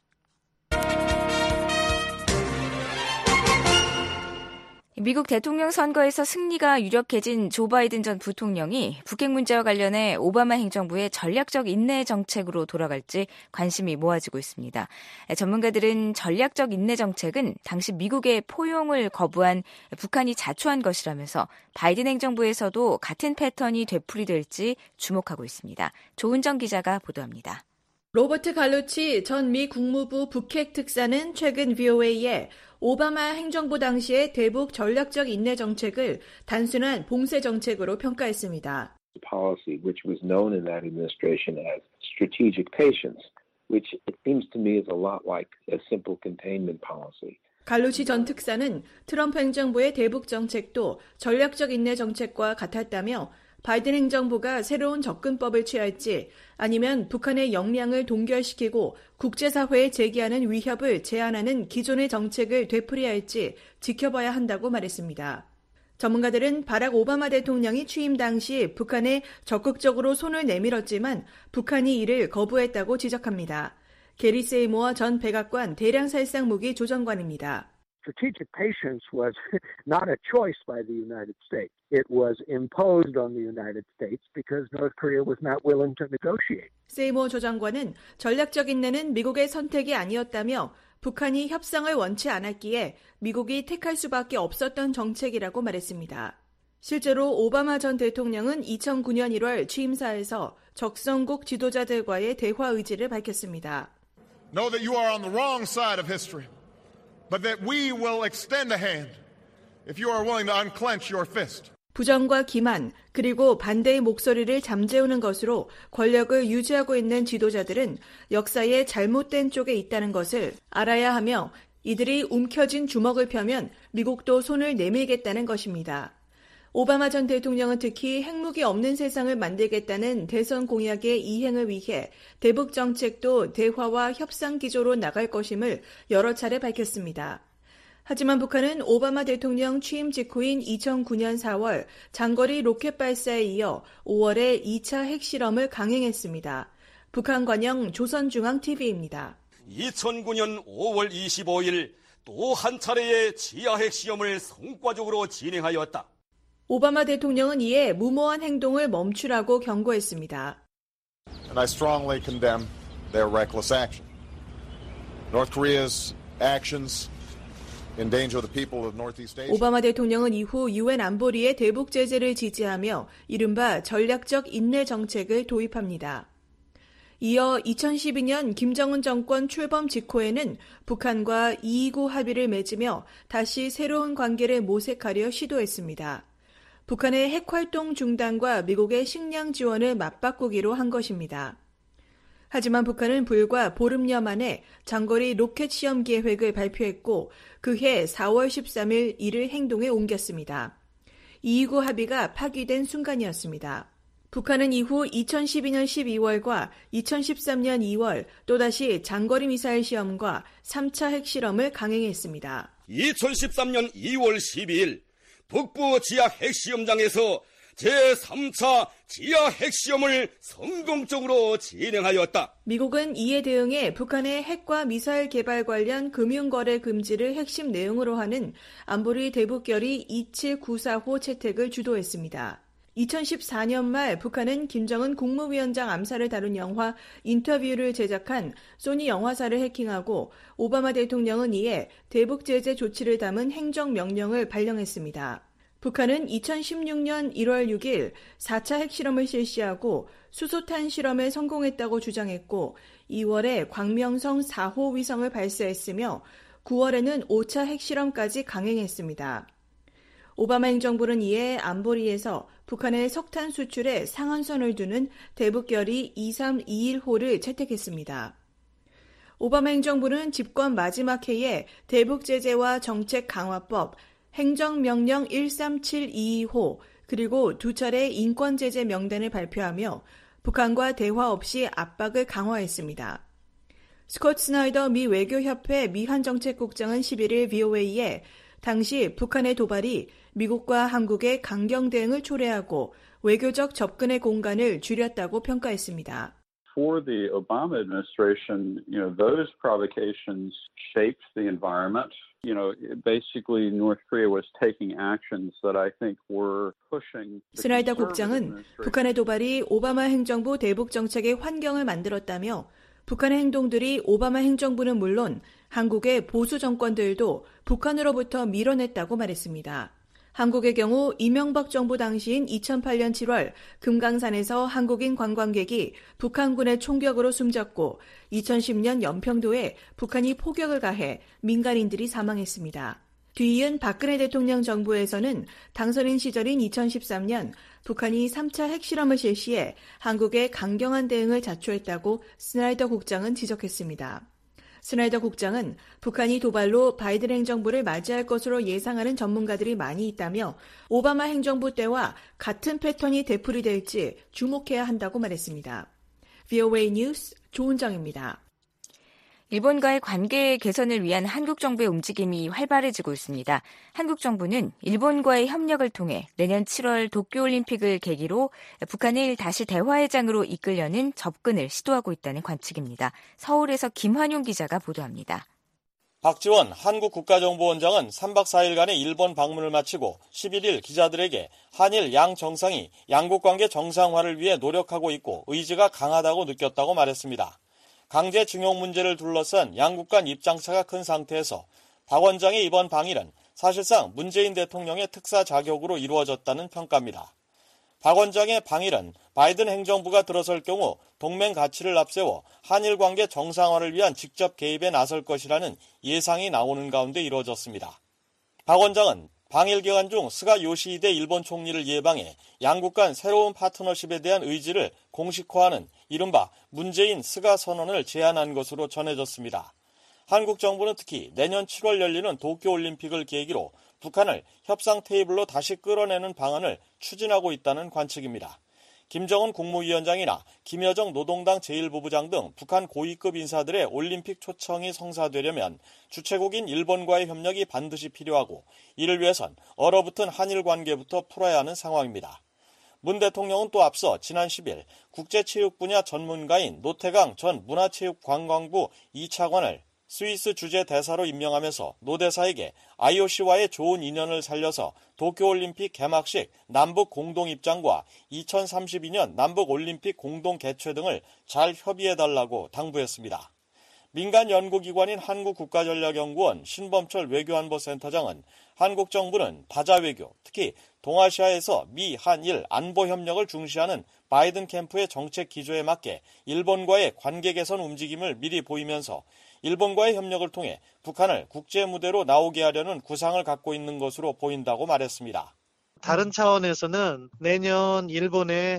미국 대통령 선거에서 승리가 유력해진 조 바이든 전 부통령이 북핵 문제와 관련해 오바마 행정부의 전략적 인내 정책으로 돌아갈지 관심이 모아지고 있습니다. 전문가들은 전략적 인내 정책은 당시 미국의 포용을 거부한 북한이 자초한 것이라면서 바이든 행정부에서도 같은 패턴이 되풀이될지 주목하고 있습니다. 조은정 기자가 보도합니다. 로버트 갈루치 전 미 국무부 북핵 특사는 최근 VOA에 오바마 행정부 당시의 대북 전략적 인내 정책을 단순한 봉쇄 정책으로 평가했습니다. Policy which was known in that administration as strategic patience which it seems to me is a lot like a simple containment policy. 갈루치 전 특사는 트럼프 행정부의 대북 정책도 전략적 인내 정책과 같았다며 바이든 행정부가 새로운 접근법을 취할지 아니면 북한의 역량을 동결시키고 국제사회에 제기하는 위협을 제한하는 기존의 정책을 되풀이할지 지켜봐야 한다고 말했습니다. 전문가들은 바락 오바마 대통령이 취임 당시 북한에 적극적으로 손을 내밀었지만 북한이 이를 거부했다고 지적합니다. 게리 세이모어 전 백악관 대량살상무기 조정관입니다. Strategic patience was not a choice by the United States. It was imposed on the United States because North Korea was not willing to negotiate. 세이모어 조정관은 전략적 인내는 미국의 선택이 아니었다며 북한이 협상을 원치 않았기에 미국이 택할 수밖에 없었던 정책이라고 말했습니다. 실제로 오바마 전 대통령은 2009년 1월 취임사에서 적성국 지도자들과의 대화 의지를 밝혔습니다. Know that you are on the wrong side of history, but that we will extend a hand if you are willing to unclench your fist. 부정과 기만, 그리고 반대의 목소리를 잠재우는 것으로 권력을 유지하고 있는 지도자들은 역사의 잘못된 쪽에 있다는 것을 알아야 하며 이들이 움켜쥔 주먹을 펴면 미국도 손을 내밀겠다는 것입니다. 오바마 전 대통령은 특히 핵무기 없는 세상을 만들겠다는 대선 공약의 이행을 위해 대북 정책도 대화와 협상 기조로 나갈 것임을 여러 차례 밝혔습니다. 하지만 북한은 오바마 대통령 취임 직후인 2009년 4월 장거리 로켓 발사에 이어 5월에 2차 핵실험을 강행했습니다. 북한 관영 조선중앙TV입니다. 2009년 5월 25일 또 한 차례의 지하 핵시험을 성과적으로 진행하였다. 오바마 대통령은 이에 무모한 행동을 멈추라고 경고했습니다. And I strongly condemn their reckless action. North Korea's actions endanger the people of Northeast Asia. 오바마 대통령은 이후 유엔 안보리의 대북 제재를 지지하며 이른바 전략적 인내 정책을 도입합니다. 이어 2012년 김정은 정권 출범 직후에는 북한과 229 합의를 맺으며 다시 새로운 관계를 모색하려 시도했습니다. 북한의 핵활동 중단과 미국의 식량 지원을 맞바꾸기로 한 것입니다. 하지만 북한은 불과 보름여 만에 장거리 로켓 시험 계획을 발표했고 그해 4월 13일 이를 행동에 옮겼습니다. 229 합의가 파기된 순간이었습니다. 북한은 이후 2012년 12월과 2013년 2월 또다시 장거리 미사일 시험과 3차 핵실험을 강행했습니다. 2013년 2월 12일 북부 지하 핵시험장에서 제3차 지하 핵시험을 성공적으로 진행하였다. 미국은 이에 대응해 북한의 핵과 미사일 개발 관련 금융거래 금지를 핵심 내용으로 하는 안보리 대북결의 2794호 채택을 주도했습니다. 2014년 말 북한은 김정은 국무위원장 암살을 다룬 영화 인터뷰를 제작한 소니 영화사를 해킹하고 오바마 대통령은 이에 대북 제재 조치를 담은 행정명령을 발령했습니다. 북한은 2016년 1월 6일 4차 핵실험을 실시하고 수소탄 실험에 성공했다고 주장했고 2월에 광명성 4호 위성을 발사했으며 9월에는 5차 핵실험까지 강행했습니다. 오바마 행정부는 이에 안보리에서 북한의 석탄 수출에 상한선을 두는 대북결의 2321호를 채택했습니다. 오바마 행정부는 집권 마지막 해에 대북 제재와 정책 강화법, 행정명령 13722호, 그리고 두 차례 인권제재 명단을 발표하며 북한과 대화 없이 압박을 강화했습니다. 스콧 스나이더 미 외교협회 미한정책국장은 11일 VOA에 당시 북한의 도발이 미국과 한국의 강경 대응을 초래하고 외교적 접근의 공간을 줄였다고 평가했습니다. For the Obama administration, those provocations shaped the environment. Basically North Korea was taking actions that I think were pushing. 스나이더 국장은 북한의 도발이 오바마 행정부 대북 정책의 환경을 만들었다며 북한의 행동들이 오바마 행정부는 물론 한국의 보수 정권들도 북한으로부터 밀어냈다고 말했습니다. 한국의 경우 이명박 정부 당시인 2008년 7월 금강산에서 한국인 관광객이 북한군의 총격으로 숨졌고 2010년 연평도에 북한이 포격을 가해 민간인들이 사망했습니다. 뒤이은 박근혜 대통령 정부에서는 당선인 시절인 2013년 북한이 3차 핵실험을 실시해 한국에 강경한 대응을 자초했다고 스나이더 국장은 지적했습니다. 스나이더 국장은 북한이 도발로 바이든 행정부를 맞이할 것으로 예상하는 전문가들이 많이 있다며 오바마 행정부 때와 같은 패턴이 되풀이될지 주목해야 한다고 말했습니다. VOA 뉴스 조은정입니다. 일본과의 관계 개선을 위한 한국 정부의 움직임이 활발해지고 있습니다. 한국 정부는 일본과의 협력을 통해 내년 7월 도쿄올림픽을 계기로 북한을 다시 대화회장으로 이끌려는 접근을 시도하고 있다는 관측입니다. 서울에서 김환용 기자가 보도합니다. 박지원 한국 국가정보원장은 3박 4일간의 일본 방문을 마치고 11일 기자들에게 한일 양 정상이 양국 관계 정상화를 위해 노력하고 있고 의지가 강하다고 느꼈다고 말했습니다. 강제징용 문제를 둘러싼 양국 간 입장차가 큰 상태에서 박 원장의 이번 방일은 사실상 문재인 대통령의 특사 자격으로 이루어졌다는 평가입니다. 박 원장의 방일은 바이든 행정부가 들어설 경우 동맹 가치를 앞세워 한일 관계 정상화를 위한 직접 개입에 나설 것이라는 예상이 나오는 가운데 이루어졌습니다. 박 원장은 방일 기간 중 스가 요시히데 일본 총리를 예방해 양국 간 새로운 파트너십에 대한 의지를 공식화하는 이른바 문재인 스가 선언을 제안한 것으로 전해졌습니다. 한국 정부는 특히 내년 7월 열리는 도쿄올림픽을 계기로 북한을 협상 테이블로 다시 끌어내는 방안을 추진하고 있다는 관측입니다. 김정은 국무위원장이나 김여정 노동당 제1부부장 등 북한 고위급 인사들의 올림픽 초청이 성사되려면 주최국인 일본과의 협력이 반드시 필요하고 이를 위해선 얼어붙은 한일 관계부터 풀어야 하는 상황입니다. 문 대통령은 또 앞서 지난 10일 국제체육 분야 전문가인 노태강 전 문화체육관광부 2차관을 스위스 주재 대사로 임명하면서 노 대사에게 IOC와의 좋은 인연을 살려서 도쿄올림픽 개막식 남북 공동 입장과 2032년 남북올림픽 공동 개최 등을 잘 협의해달라고 당부했습니다. 민간 연구기관인 한국국가전략연구원 신범철 외교안보센터장은 한국 정부는 다자외교, 특히 동아시아에서 미, 한일 안보협력을 중시하는 바이든 캠프의 정책 기조에 맞게 일본과의 관계 개선 움직임을 미리 보이면서 일본과의 협력을 통해 북한을 국제무대로 나오게 하려는 구상을 갖고 있는 것으로 보인다고 말했습니다. 다른 차원에서는 내년 일본의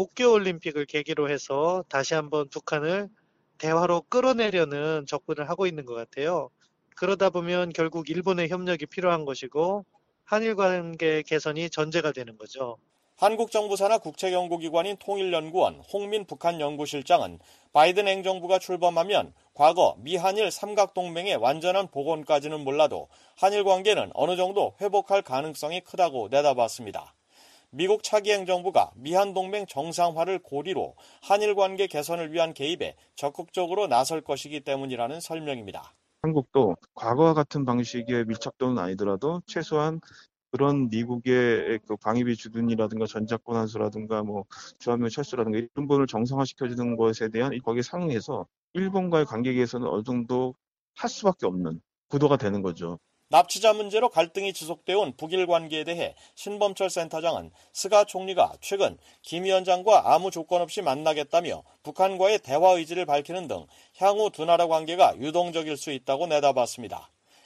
도쿄올림픽을 계기로 해서 다시 한번 북한을 대화로 끌어내려는 접근을 하고 있는 것 같아요. 그러다 보면 결국 일본의 협력이 필요한 것이고 한일 관계 개선이 전제가 되는 거죠. 한국 정부 산하 국책연구기관인 통일연구원 홍민 북한연구실장은 바이든 행정부가 출범하면 과거 미한일 삼각동맹의 완전한 복원까지는 몰라도 한일 관계는 어느 정도 회복할 가능성이 크다고 내다봤습니다. 미국 차기 행정부가 미한동맹 정상화를 고리로 한일 관계 개선을 위한 개입에 적극적으로 나설 것이기 때문이라는 설명입니다. 한국도 과거와 같은 방식의 밀착도는 아니더라도 최소한 그런 미국의 그 방위비 주둔이라든가 전작권 환수라든가 주한미군 철수라든가 이런 부분을 정상화시켜주는 것에 대한 거기에 상응해서 일본과의 관계 개선은 어느 정도 할 수밖에 없는 구도가 되는 거죠. 납치자 문제로 갈등이 지속되어 온 북일 관계에 대해 신범철 센터장은 스가 총리가 최근 김 위원장과 아무 조건 없이 만나겠다며 북한과의 대화 의지를 밝히는 등 향후 두 나라 관계가 유동적일 수 있다고 내다봤습니다.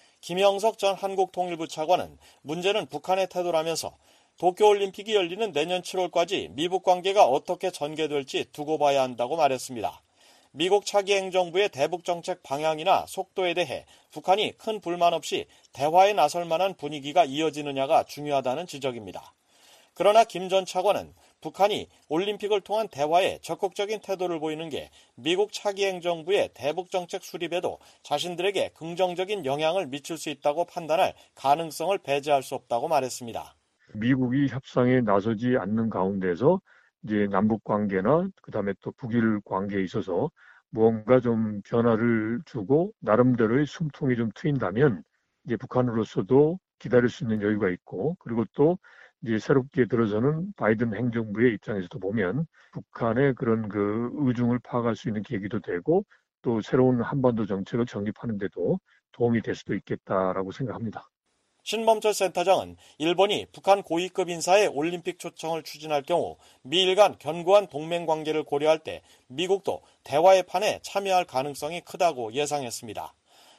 김영석 전 한국통일부 차관은 문제는 북한의 태도라면서 도쿄올림픽이 열리는 내년 7월까지 미북 관계가 어떻게 전개될지 두고 봐야 한다고 말했습니다. 미국 차기 행정부의 대북정책 방향이나 속도에 대해 북한이 큰 불만 없이 대화에 나설 만한 분위기가 이어지느냐가 중요하다는 지적입니다. 그러나 김 전 차관은 북한이 올림픽을 통한 대화에 적극적인 태도를 보이는 게 미국 차기 행정부의 대북정책 수립에도 자신들에게 긍정적인 영향을 미칠 수 있다고 판단할 가능성을 배제할 수 없다고 말했습니다. 미국이 협상에 나서지 않는 가운데서 이제 남북 관계나 그다음에 또 북일 관계에 있어서 무언가 좀 변화를 주고 나름대로의 숨통이 좀 트인다면 이제 북한으로서도 기다릴 수 있는 여유가 있고 그리고 또 이제 새롭게 들어서는 바이든 행정부의 입장에서도 보면 북한의 그런 그 의중을 파악할 수 있는 계기도 되고 또 새로운 한반도 정책을 정립하는 데도 도움이 될 수도 있겠다라고 생각합니다. 신범철 센터장은 일본이 북한 고위급 인사의 올림픽 초청을 추진할 경우 미일 간 견고한 동맹 관계를 고려할 때 미국도 대화의 판에 참여할 가능성이 크다고 예상했습니다.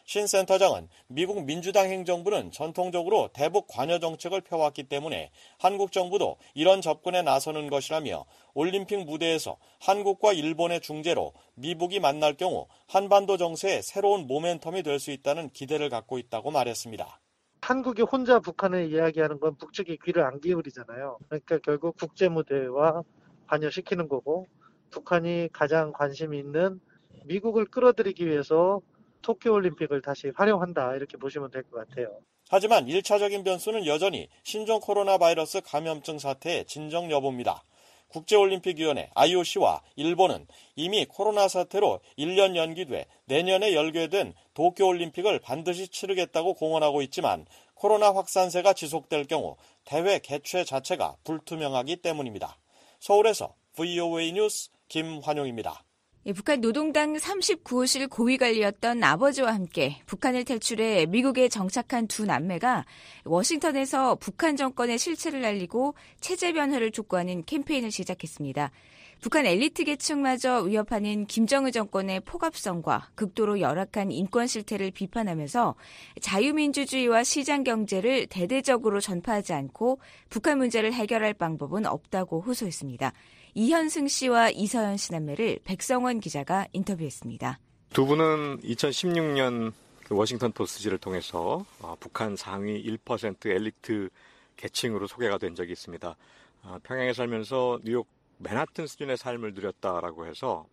신 센터장은 미국 민주당 행정부는 전통적으로 대북 관여 정책을 펴왔기 때문에 한국 정부도 이런 접근에 나서는 것이라며 올림픽 무대에서 한국과 일본의 중재로 미북이 만날 경우 한반도 정세의 새로운 모멘텀이 될 수 있다는 기대를 갖고 있다고 말했습니다. 한국이 혼자 북한을 이야기하는 건 북측이 귀를 안 기울이잖아요. 그러니까 결국 국제 무대와 관여시키는 거고 북한이 가장 관심 있는 미국을 끌어들이기 위해서 도쿄올림픽을 다시 활용한다 이렇게 보시면 될 것 같아요. 하지만 1차적인 변수는 여전히 신종 코로나 바이러스 감염증 사태의 진정 여부입니다. 국제올림픽위원회 IOC와 일본은 이미 코로나 사태로 1년 연기돼 내년에 열게 된 도쿄올림픽을 반드시 치르겠다고 공언하고 있지만 코로나 확산세가 지속될 경우 대회 개최 자체가 불투명하기 때문입니다. 서울에서 VOA 뉴스 김환용입니다. 북한 노동당 39호실 고위관리였던 아버지와 함께 북한을 탈출해 미국에 정착한 두 남매가 워싱턴에서 북한 정권의 실체를 알리고 체제 변화를 촉구하는 캠페인을 시작했습니다. 북한 엘리트 계층마저 위협하는 김정은 정권의 폭압성과 극도로 열악한 인권 실태를 비판하면서 자유민주주의와 시장 경제를 대대적으로 전파하지 않고 북한 문제를 해결할 방법은 없다고 호소했습니다. 이현승 씨와 이서연 씨 남매를 백성원 기자가 인터뷰했습니다. 두 분은 2016년 워싱턴 포스지를 통해서 북한 상위 1% 엘리트 계층으로 소개가 된 적이 있습니다. 평양에 살면서 뉴욕 맨하튼 수준의 삶을 누렸다라고 해서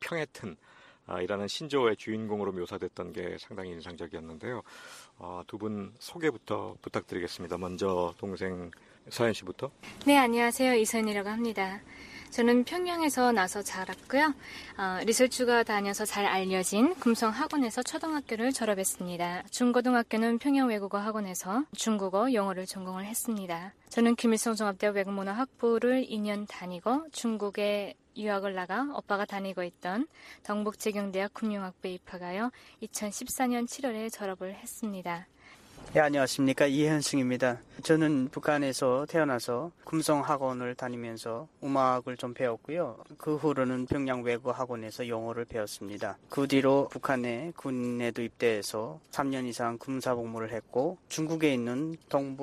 평해튼이라는 신조어의 주인공으로 묘사됐던 게 상당히 인상적이었는데요. 두 분 소개부터 부탁드리겠습니다. 먼저 동생 서연 씨부터. 네, 안녕하세요. 이서연이라고 합니다. 저는 평양에서 나서 자랐고요. 리설주가 다녀서 잘 알려진 금성학원에서 초등학교를 졸업했습니다. 중고등학교는 평양외국어학원에서 중국어, 영어를 전공을 했습니다. 저는 김일성 종합대학 외국문화학부를 2년 다니고 중국에 유학을 나가 오빠가 다니고 있던 동북제경대학 금융학부에 입학하여 2014년 7월에 졸업을 했습니다. 네, 안녕하십니까. 이현승입니다. 저는 북한에서 태어나서 금성학원을 다니면서 음악을 좀 배웠고요. 그 후로는 평양외국어학원에서 영어를 배웠습니다. 그 뒤로 북한의 군에도 입대해서 3년 이상 군사복무를 했고 중국에 있는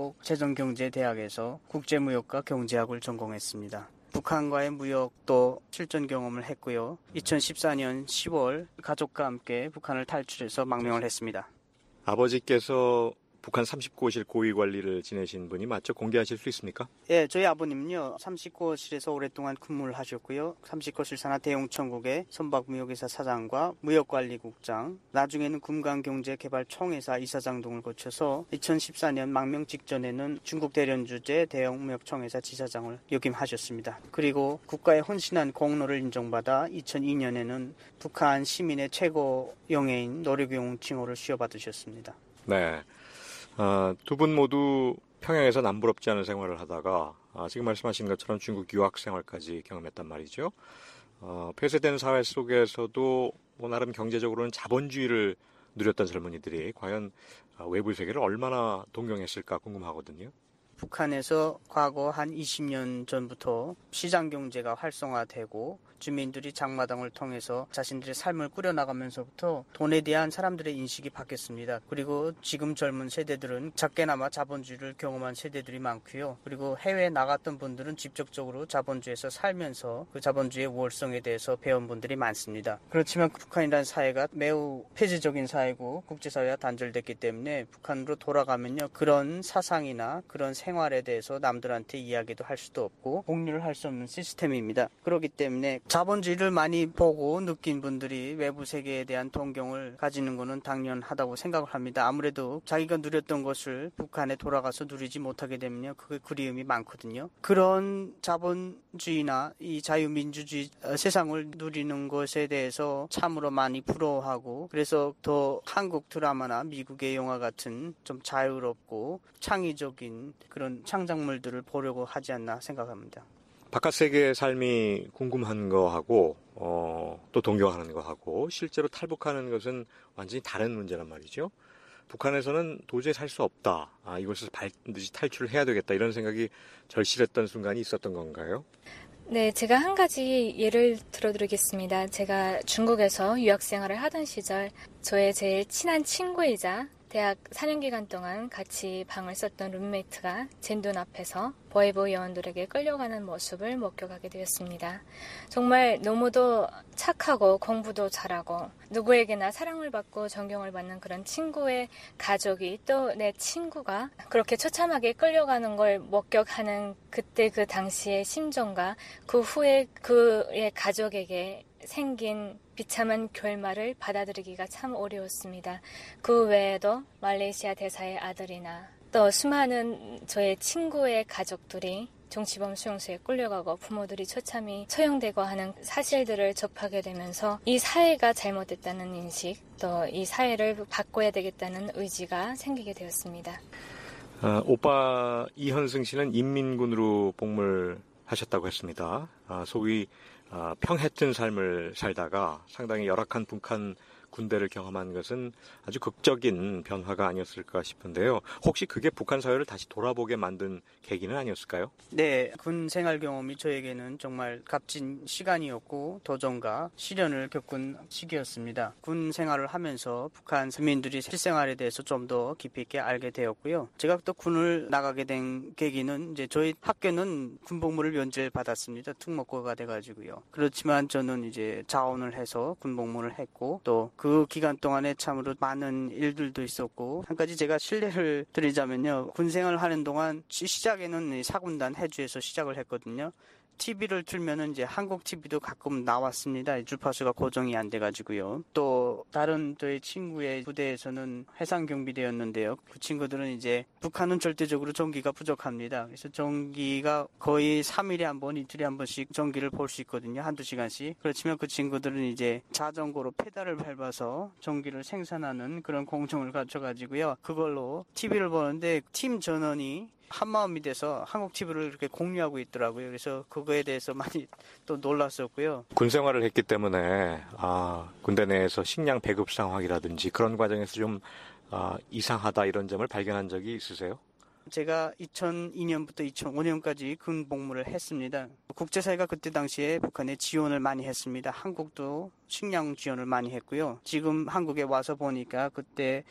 동북제정경제대학에서 국제무역과 경제학을 전공했습니다. 북한과의 무역도 실전 경험을 했고요. 2014년 10월 가족과 함께 북한을 탈출해서 망명을 했습니다. 아버지께서 북한 39호실 고위 관리를 지내신 분이 맞죠? 공개하실 수 있습니까? 예, 저희 아버님은요 39호실에서 오랫동안 근무를 하셨고요. 39호실 산하 대용천국의 선박무역회사 사장과 무역관리국장, 나중에는 금강경제개발총회사 이사장 등을 거쳐서 2014년 망명 직전에는 중국 대련주재 대형무역총회사 지사장을 역임하셨습니다. 그리고 국가에 헌신한 공로를 인정받아 2002년에는 북한 시민의 최고 영예인 노력용 칭호를 수여받으셨습니다. 네. 두 분 모두 평양에서 남부럽지 않은 생활을 하다가 지금 말씀하신 것처럼 중국 유학 생활까지 경험했단 말이죠. 폐쇄된 사회 속에서도 나름 경제적으로는 자본주의를 누렸던 젊은이들이 과연 외부 세계를 얼마나 동경했을까 궁금하거든요. 북한에서 과거 한 20년 전부터 시장 경제가 활성화되고 주민들이 장마당을 통해서 자신들의 삶을 꾸려나가면서부터 돈에 대한 사람들의 인식이 바뀌었습니다. 그리고 지금 젊은 세대들은 작게나마 자본주의를 경험한 세대들이 많고요. 그리고 해외에 나갔던 분들은 직접적으로 자본주의에서 살면서 그 자본주의의 우월성에 대해서 배운 분들이 많습니다. 그렇지만 북한이라는 사회가 매우 폐쇄적인 사회고 국제사회와 단절됐기 때문에 북한으로 돌아가면요. 그런 사상이나 그런 생활에 대해서 남들한테 이야기도 할 수도 없고 공유를 할 수 없는 시스템입니다. 그렇기 때문에 자본주의를 많이 보고 느낀 분들이 외부 세계에 대한 동경을 가지는 것은 당연하다고 생각을 합니다. 아무래도 자기가 누렸던 것을 북한에 돌아가서 누리지 못하게 되면요. 그게 그리움이 많거든요. 그런 자본주의나 이 자유민주주의 세상을 누리는 것에 대해서 참으로 많이 부러워하고 그래서 더 한국 드라마나 미국의 영화 같은 좀 자유롭고 창의적인 그런 창작물들을 보려고 하지 않나 생각합니다. 바깥 세계의 삶이 궁금한 거하고 또 동경하는 거하고 실제로 탈북하는 것은 완전히 다른 문제란 말이죠. 북한에서는 도저히 살 수 없다. 이곳에서 반드시 탈출을 해야 되겠다. 이런 생각이 절실했던 순간이 있었던 건가요? 네, 제가 한 가지 예를 들어드리겠습니다. 제가 중국에서 유학 생활을 하던 시절 저의 제일 친한 친구이자 대학 4년 기간 동안 같이 방을 썼던 룸메이트가 제 눈 앞에서 버이보 요원들에게 끌려가는 모습을 목격하게 되었습니다. 정말 너무도 착하고 공부도 잘하고 누구에게나 사랑을 받고 존경을 받는 그런 친구의 가족이 또 내 친구가 그렇게 처참하게 끌려가는 걸 목격하는 그때 그 당시의 심정과 그 후에 그의 가족에게 생긴 비참한 결말을 받아들이기가 참 어려웠습니다. 그 외에도 말레이시아 대사의 아들이나 또 수많은 저의 친구의 가족들이 정치범 수용소에 끌려가고 부모들이 처참히 처형되고 하는 사실들을 접하게 되면서 이 사회가 잘못됐다는 인식, 또 이 사회를 바꿔야 되겠다는 의지가 생기게 되었습니다. 오빠 이현승 씨는 인민군으로 복무하셨다고 했습니다. 소위 평해뜬 삶을 살다가 상당히 열악한 북한 군대를 경험한 것은 아주 극적인 변화가 아니었을까 싶은데요. 혹시 그게 북한 사회를 다시 돌아보게 만든 계기는 아니었을까요? 네, 군 생활 경험이 저에게는 정말 값진 시간이었고 도전과 시련을 겪은 시기였습니다. 군 생활을 하면서 북한 시민들이 실생활에 대해서 좀 더 깊이 있게 알게 되었고요. 제가 또 군을 나가게 된 계기는 이제 저희 학교는 군복무를 면제받았습니다. 특목고가 돼가지고요. 그렇지만 저는 이제 자원을 해서 군복무를 했고 또 그 기간 동안에 참으로 많은 일들도 있었고 한 가지 제가 실례를 드리자면요. 군 생활을 하는 동안 시작에는 사군단 해주에서 시작을 했거든요. TV를 틀면은 이제 한국 TV도 가끔 나왔습니다. 주파수가 고정이 안 돼가지고요. 또 다른 저희 친구의 부대에서는 해상경비대였는데요. 그 친구들은 이제 북한은 절대적으로 전기가 부족합니다. 그래서 전기가 거의 3일에 한 번, 이틀에 한 번씩 전기를 볼 수 있거든요. 한두 시간씩. 그렇지만 그 친구들은 이제 자전거로 페달을 밟아서 전기를 생산하는 그런 공정을 갖춰가지고요. 그걸로 TV를 보는데 팀 전원이 한마음이 돼서 한국 TV를 이렇게 공유하고 있더라고요. 그래서 그거에 대해서 많이 또 놀랐었고요. 군 생활을 했기 때문에 군대 내에서 식량 배급 상황이라든지 그런 과정에서 좀 이상하다 이런 점을 발견한 적이 있으세요? 제가 2002년부터 2005년까지 군 복무를 했습니다. 국제사회가 그때 당시에 북한에 지원을 많이 했습니다. 한국도 식량 지원을 많이 했고요. 지금 한국에 와서 보니까 그때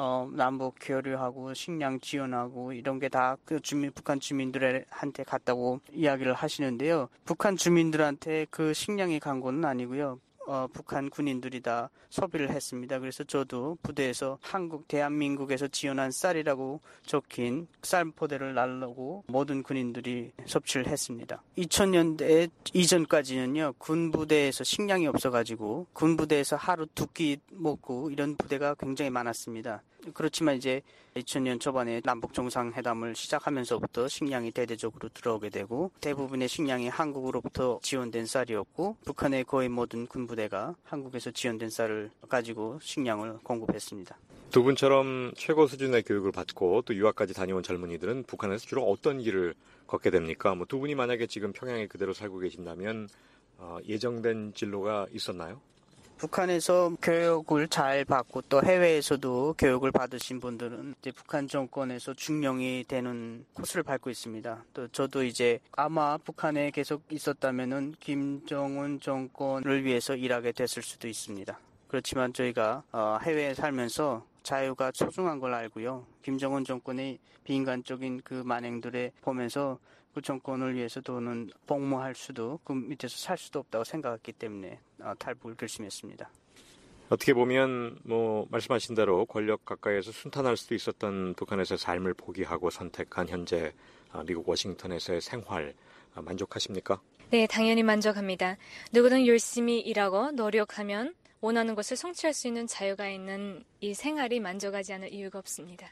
남북 교류하고 식량 지원하고 이런 게 다 그 북한 주민들한테 갔다고 이야기를 하시는데요. 북한 주민들한테 그 식량이 간 건 아니고요. 북한 군인들이 다 소비를 했습니다. 그래서 저도 부대에서 대한민국에서 지원한 쌀이라고 적힌 쌀 포대를 나르고 모든 군인들이 섭취를 했습니다. 2000년대 이전까지는요, 군 부대에서 식량이 없어가지고 군 부대에서 하루 두 끼 먹고 이런 부대가 굉장히 많았습니다. 그렇지만 이제 2000년 초반에 남북 정상회담을 시작하면서부터 식량이 대대적으로 들어오게 되고 대부분의 식량이 한국으로부터 지원된 쌀이었고 북한의 거의 모든 군부대가 한국에서 지원된 쌀을 가지고 식량을 공급했습니다. 두 분처럼 최고 수준의 교육을 받고 또 유학까지 다녀온 젊은이들은 북한에서 주로 어떤 길을 걷게 됩니까? 두 분이 만약에 지금 평양에 그대로 살고 계신다면 예정된 진로가 있었나요? 북한에서 교육을 잘 받고 또 해외에서도 교육을 받으신 분들은 이제 북한 정권에서 중령이 되는 코스를 밟고 있습니다. 또 저도 이제 아마 북한에 계속 있었다면은 김정은 정권을 위해서 일하게 됐을 수도 있습니다. 그렇지만 저희가 해외에 살면서 자유가 소중한 걸 알고요. 김정은 정권의 비인간적인 그 만행들을 보면서 그 정권을 위해서 또는 복무할 수도 그 밑에서 살 수도 없다고 생각했기 때문에 탈북을 결심했습니다. 어떻게 보면 말씀하신 대로 권력 가까이에서 순탄할 수도 있었던 북한에서의 삶을 포기하고 선택한 현재 미국 워싱턴에서의 생활 만족하십니까? 네, 당연히 만족합니다. 누구든 열심히 일하고 노력하면 원하는 것을 성취할 수 있는 자유가 있는 이 생활이 만족하지 않을 이유가 없습니다.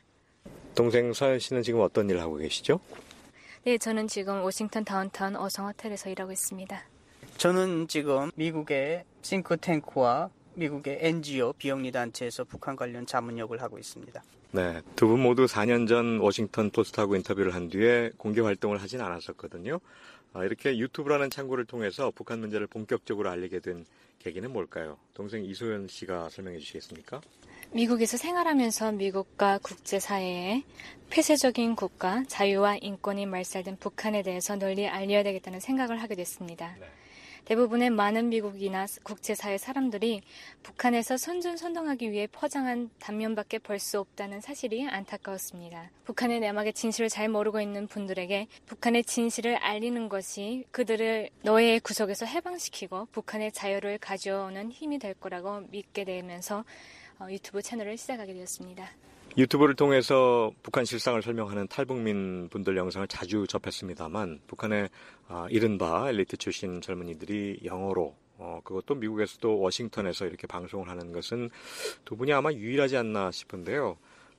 동생 서현 씨는 지금 어떤 일을 하고 계시죠? 네, 저는 지금 워싱턴 다운타운 어성 호텔에서 일하고 있습니다. 저는 지금 미국의 싱크탱크와 미국의 NGO 비영리 단체에서 북한 관련 자문역을 하고 있습니다. 네, 두 분 모두 4년 전 워싱턴 포스트하고 인터뷰를 한 뒤에 공개 활동을 하진 않았었거든요. 이렇게 유튜브라는 창구를 통해서 북한 문제를 본격적으로 알리게 된 계기는 뭘까요? 동생 이소연 씨가 설명해 주시겠습니까? 미국에서 생활하면서 미국과 국제사회에 폐쇄적인 국가, 자유와 인권이 말살된 북한에 대해서 널리 알려야 되겠다는 생각을 하게 됐습니다. 대부분의 많은 미국이나 국제사회 사람들이 북한에서 선전선동하기 위해 포장한 단면밖에 볼 수 없다는 사실이 안타까웠습니다. 북한의 내막의 진실을 잘 모르고 있는 분들에게 북한의 진실을 알리는 것이 그들을 노예의 구석에서 해방시키고 북한의 자유를 가져오는 힘이 될 거라고 믿게 되면서 유튜브 채널을 시작하게 되었습니다. 유튜브를 통해서 북한 실상을 설명하는 탈북민 분들 영상을 자주 접했습니다만 북한의 이른바 엘리트 출신 젊은이들이 영어로 그것도 미국에서도 워싱턴에서 이렇게 방송을 하는 것은 두 분이 아마 유일하지 않나 싶은데요.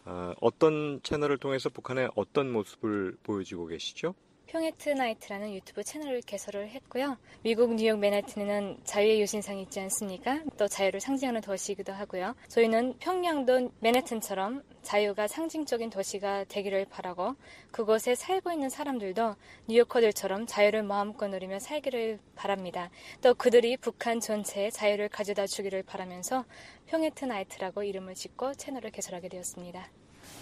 어떤 채널을 통해서 북한의 어떤 모습을 보여주고 계시죠? 평해트나이트라는 유튜브 채널을 개설을 했고요. 미국 뉴욕 맨해튼에는 자유의 유신상이 있지 않습니까? 또 자유를 상징하는 도시이기도 하고요. 저희는 평양도 맨해튼처럼 자유가 상징적인 도시가 되기를 바라고 그곳에 살고 있는 사람들도 뉴요커들처럼 자유를 마음껏 누리며 살기를 바랍니다. 또 그들이 북한 전체에 자유를 가져다 주기를 바라면서 평해트나이트라고 이름을 짓고 채널을 개설하게 되었습니다.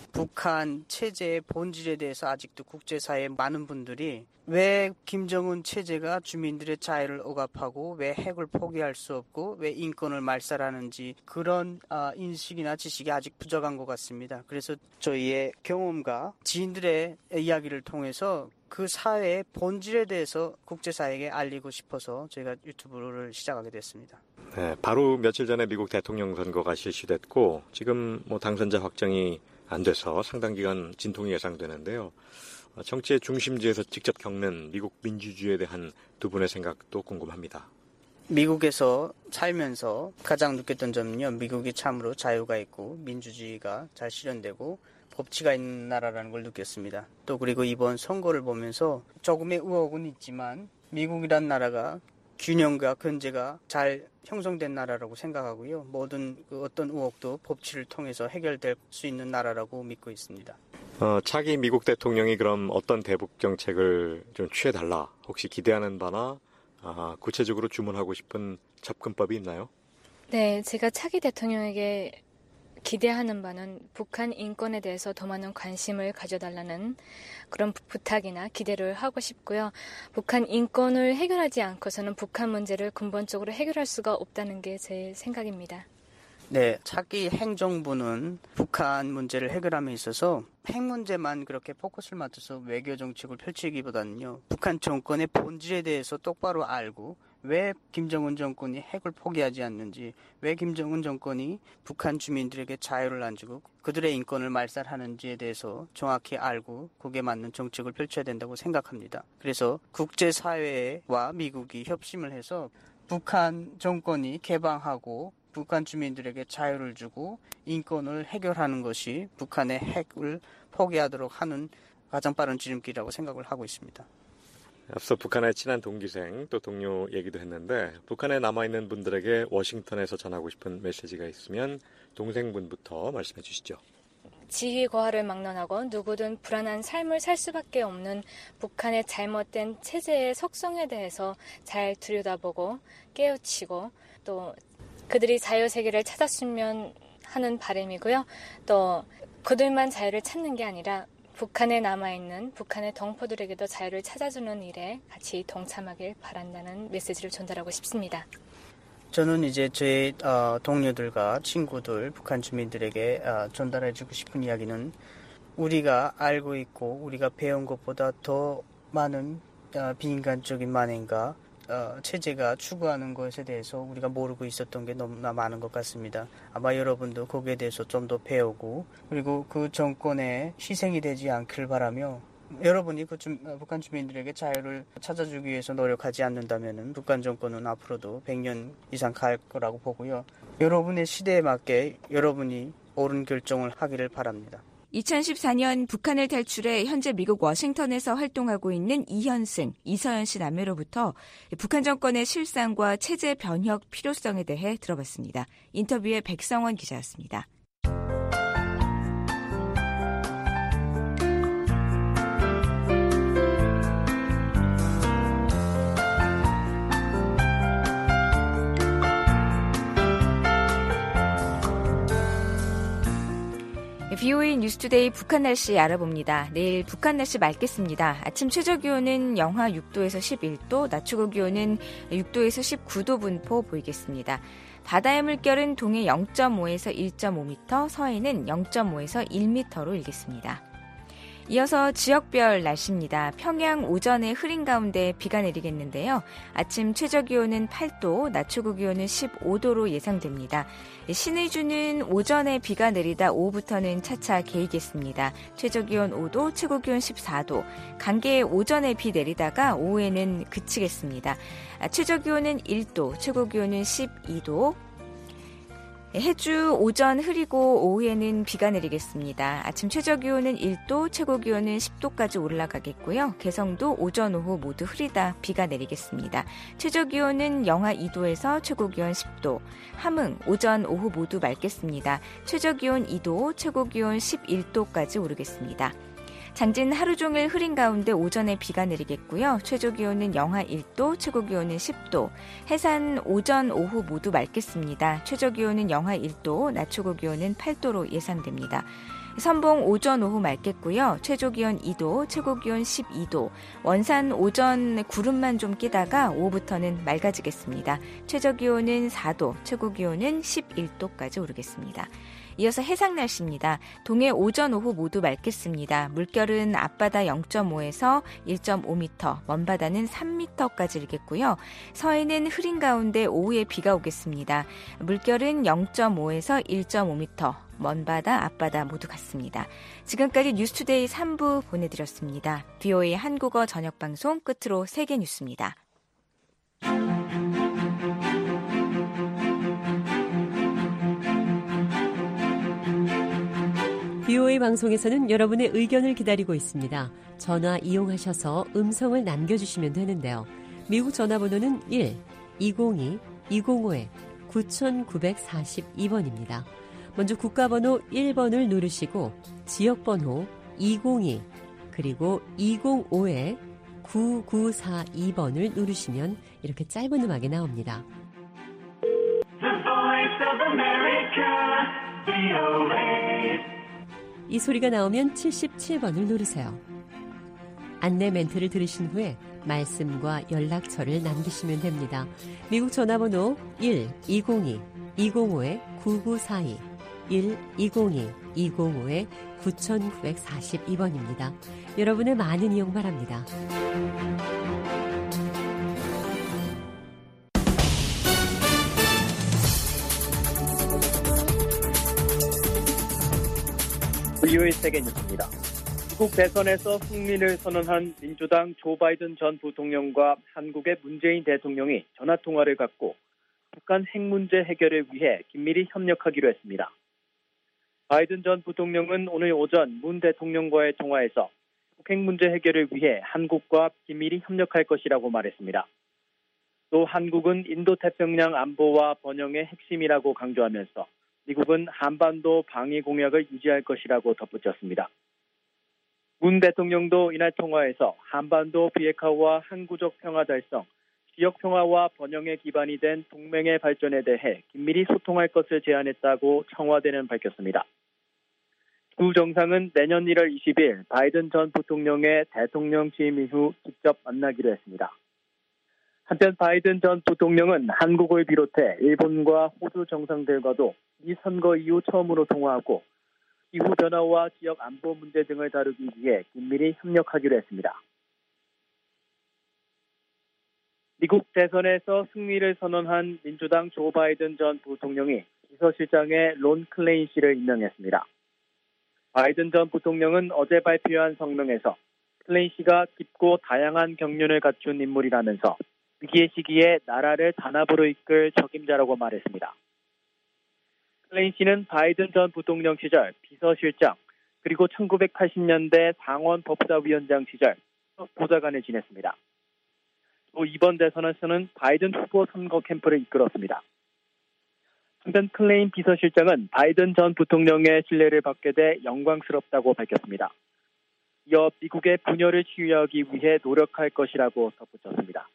북한 체제의 본질에 대해서 아직도 국제사회의 많은 분들이 왜 김정은 체제가 주민들의 자유를 억압하고 왜 핵을 포기할 수 없고 왜 인권을 말살하는지 그런 인식이나 지식이 아직 부족한 것 같습니다. 그래서 저희의 경험과 지인들의 이야기를 통해서 그 사회의 본질에 대해서 국제사회에게 알리고 싶어서 저희가 유튜브를 시작하게 됐습니다. 네, 바로 며칠 전에 미국 대통령 선거가 실시됐고 지금 당선자 확정이 안 돼서 상당 기간 진통이 예상되는데요. 정치의 중심지에서 직접 겪는 미국 민주주의에 대한 두 분의 생각도 궁금합니다. 미국에서 살면서 가장 느꼈던 점은요. 미국이 참으로 자유가 있고 민주주의가 잘 실현되고 법치가 있는 나라라는 걸 느꼈습니다. 또 그리고 이번 선거를 보면서 조금의 의혹은 있지만 미국이란 나라가 균형과 견제가 잘 형성된 나라라고 생각하고요. 모든 어떤 의혹도 법치를 통해서 해결될 수 있는 나라라고 믿고 있습니다. 차기 미국 대통령이 그럼 어떤 대북 정책을 좀 취해달라 혹시 기대하는 바나 구체적으로 주문하고 싶은 접근법이 있나요? 네, 제가 차기 대통령에게 기대하는 바는 북한 인권에 대해서 더 많은 관심을 가져달라는 그런 부탁이나 기대를 하고 싶고요. 북한 인권을 해결하지 않고서는 북한 문제를 근본적으로 해결할 수가 없다는 게 제 생각입니다. 네, 차기 행정부는 북한 문제를 해결함에 있어서 핵 문제만 그렇게 포커스를 맞춰서 외교 정책을 펼치기보다는요. 북한 정권의 본질에 대해서 똑바로 알고 왜 김정은 정권이 핵을 포기하지 않는지, 왜 김정은 정권이 북한 주민들에게 자유를 안 주고 그들의 인권을 말살하는지에 대해서 정확히 알고 거기에 맞는 정책을 펼쳐야 된다고 생각합니다. 그래서 국제사회와 미국이 협심을 해서 북한 정권이 개방하고 북한 주민들에게 자유를 주고 인권을 해결하는 것이 북한의 핵을 포기하도록 하는 가장 빠른 지름길이라고 생각을 하고 있습니다. 앞서 북한의 친한 동기생 또 동료 얘기도 했는데 북한에 남아있는 분들에게 워싱턴에서 전하고 싶은 메시지가 있으면 동생분부터 말씀해 주시죠. 지위 고하를 막론하고 누구든 불안한 삶을 살 수밖에 없는 북한의 잘못된 체제의 속성에 대해서 잘 들여다보고 깨우치고 또 그들이 자유세계를 찾았으면 하는 바람이고요. 또 그들만 자유를 찾는 게 아니라 북한에 남아있는 북한의 동포들에게도 자유를 찾아주는 일에 같이 동참하길 바란다는 메시지를 전달하고 싶습니다. 저는 이제 제 동료들과 친구들, 북한 주민들에게 전달해주고 싶은 이야기는 우리가 알고 있고 우리가 배운 것보다 더 많은 비인간적인 만행과 체제가 추구하는 것에 대해서 우리가 모르고 있었던 게 너무나 많은 것 같습니다. 아마 여러분도 거기에 대해서 좀 더 배우고 그리고 그 정권에 희생이 되지 않길 바라며 여러분이 북한 주민들에게 자유를 찾아주기 위해서 노력하지 않는다면 북한 정권은 앞으로도 100년 이상 갈 거라고 보고요. 여러분의 시대에 맞게 여러분이 옳은 결정을 하기를 바랍니다. 2014년 북한을 탈출해 현재 미국 워싱턴에서 활동하고 있는 이현승, 이서연 씨 남매로부터 북한 정권의 실상과 체제 변혁 필요성에 대해 들어봤습니다. 인터뷰의 백성원 기자였습니다. VOA 뉴스투데이 북한 날씨 알아봅니다. 내일 북한 날씨 맑겠습니다. 아침 최저기온은 영하 6도에서 11도, 낮 최고기온은 6도에서 19도 분포 보이겠습니다. 바다의 물결은 동해 0.5에서 1.5m, 서해는 0.5에서 1m로 일겠습니다. 이어서 지역별 날씨입니다. 평양 오전에 흐린 가운데 비가 내리겠는데요. 아침 최저기온은 8도, 낮 최고기온은 15도로 예상됩니다. 신의주는 오전에 비가 내리다 오후부터는 차차 개이겠습니다. 최저기온 5도, 최고기온 14도. 강계 오전에 비 내리다가 오후에는 그치겠습니다. 최저기온은 1도, 최고기온은 12도. 해주 오전 흐리고 오후에는 비가 내리겠습니다. 아침 최저기온은 1도, 최고기온은 10도까지 올라가겠고요. 개성도 오전, 오후 모두 흐리다 비가 내리겠습니다. 최저기온은 영하 2도에서 최고기온 10도. 함흥 오전, 오후 모두 맑겠습니다. 최저기온 2도, 최고기온 11도까지 오르겠습니다. 장진 하루 종일 흐린 가운데 오전에 비가 내리겠고요. 최저기온은 영하 1도, 최고기온은 10도. 해산 오전, 오후 모두 맑겠습니다. 최저기온은 영하 1도, 낮 최고기온은 8도로 예상됩니다. 선봉 오전, 오후 맑겠고요. 최저기온 2도, 최고기온 12도. 원산 오전 구름만 좀 끼다가 오후부터는 맑아지겠습니다. 최저기온은 4도, 최고기온은 11도까지 오르겠습니다. 이어서 해상 날씨입니다. 동해 오전, 오후 모두 맑겠습니다. 물결은 앞바다 0.5에서 1.5m, 먼바다는 3m까지 일겠고요. 서해는 흐린 가운데 오후에 비가 오겠습니다. 물결은 0.5에서 1.5m, 먼바다, 앞바다 모두 같습니다. 지금까지 뉴스투데이 3부 보내드렸습니다. VOA 한국어 저녁방송 끝으로 세계 뉴스입니다. VOA 방송에서는 여러분의 의견을 기다리고 있습니다. 전화 이용하셔서 음성을 남겨주시면 되는데요. 미국 전화번호는 1-202-205-9942번입니다. 먼저 국가번호 1번을 누르시고 지역번호 202 그리고 205-9942번을 누르시면 이렇게 짧은 음악이 나옵니다. The Voice of America, VOA. 이 소리가 나오면 77번을 누르세요. 안내 멘트를 들으신 후에 말씀과 연락처를 남기시면 됩니다. 미국 전화번호 1-202-205-9942 1-202-205-9942번입니다. 여러분의 많은 이용 바랍니다. VOA 세계 뉴스입니다. 미국 대선에서 승리를 선언한 민주당 조 바이든 전 부통령과 한국의 문재인 대통령이 전화통화를 갖고 북한 핵 문제 해결을 위해 긴밀히 협력하기로 했습니다. 바이든 전 부통령은 오늘 오전 문 대통령과의 통화에서 핵 문제 해결을 위해 한국과 긴밀히 협력할 것이라고 말했습니다. 또 한국은 인도태평양 안보와 번영의 핵심이라고 강조하면서 미국은 한반도 방위 공약을 유지할 것이라고 덧붙였습니다. 문 대통령도 이날 통화에서 한반도 비핵화와 항구적 평화 달성, 지역 평화와 번영의 기반이 된 동맹의 발전에 대해 긴밀히 소통할 것을 제안했다고 청와대는 밝혔습니다. 두 정상은 내년 1월 20일 바이든 전 부통령의 대통령 취임 이후 직접 만나기로 했습니다. 한편 바이든 전 부통령은 한국을 비롯해 일본과 호주 정상들과도 이 선거 이후 처음으로 통화하고 기후변화와 지역 안보 문제 등을 다루기 위해 긴밀히 협력하기로 했습니다. 미국 대선에서 승리를 선언한 민주당 조 바이든 전 부통령이 비서실장에 론 클레인 씨를 임명했습니다. 바이든 전 부통령은 어제 발표한 성명에서 클레인 씨가 깊고 다양한 경륜을 갖춘 인물이라면서 위기의 시기에 나라를 단합으로 이끌 적임자라고 말했습니다. 클레인 씨는 바이든 전 부통령 시절 비서실장 그리고 1980년대 상원 법사위원장 시절 보좌관을 지냈습니다. 또 이번 대선에서는 바이든 후보 선거 캠프를 이끌었습니다. 한편 클레인 비서실장은 바이든 전 부통령의 신뢰를 받게 돼 영광스럽다고 밝혔습니다. 이어 미국의 분열을 치유하기 위해 노력할 것이라고 덧붙였습니다.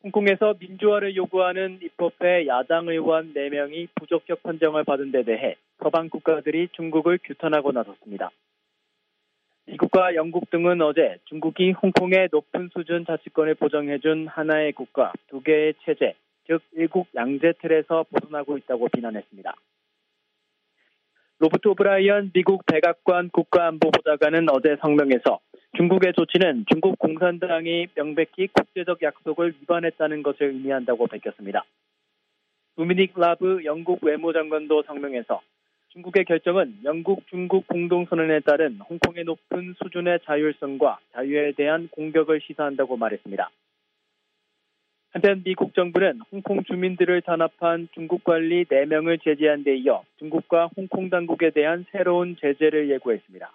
홍콩에서 민주화를 요구하는 입법회 야당 의원 4명이 부적격 판정을 받은 데 대해 서방 국가들이 중국을 규탄하고 나섰습니다. 미국과 영국 등은 어제 중국이 홍콩의 높은 수준 자치권을 보장해준 하나의 국가, 두 개의 체제, 즉 일국 양제 틀에서 벗어나고 있다고 비난했습니다. 로버트 오브라이언 미국 백악관 국가안보보좌관은 어제 성명에서 중국의 조치는 중국 공산당이 명백히 국제적 약속을 위반했다는 것을 의미한다고 밝혔습니다. 도미닉 라브 영국 외무장관도 성명에서 중국의 결정은 영국, 중국 공동선언에 따른 홍콩의 높은 수준의 자율성과 자유에 대한 공격을 시사한다고 말했습니다. 한편 미국 정부는 홍콩 주민들을 탄압한 중국 관리 4명을 제재한 데 이어 중국과 홍콩 당국에 대한 새로운 제재를 예고했습니다.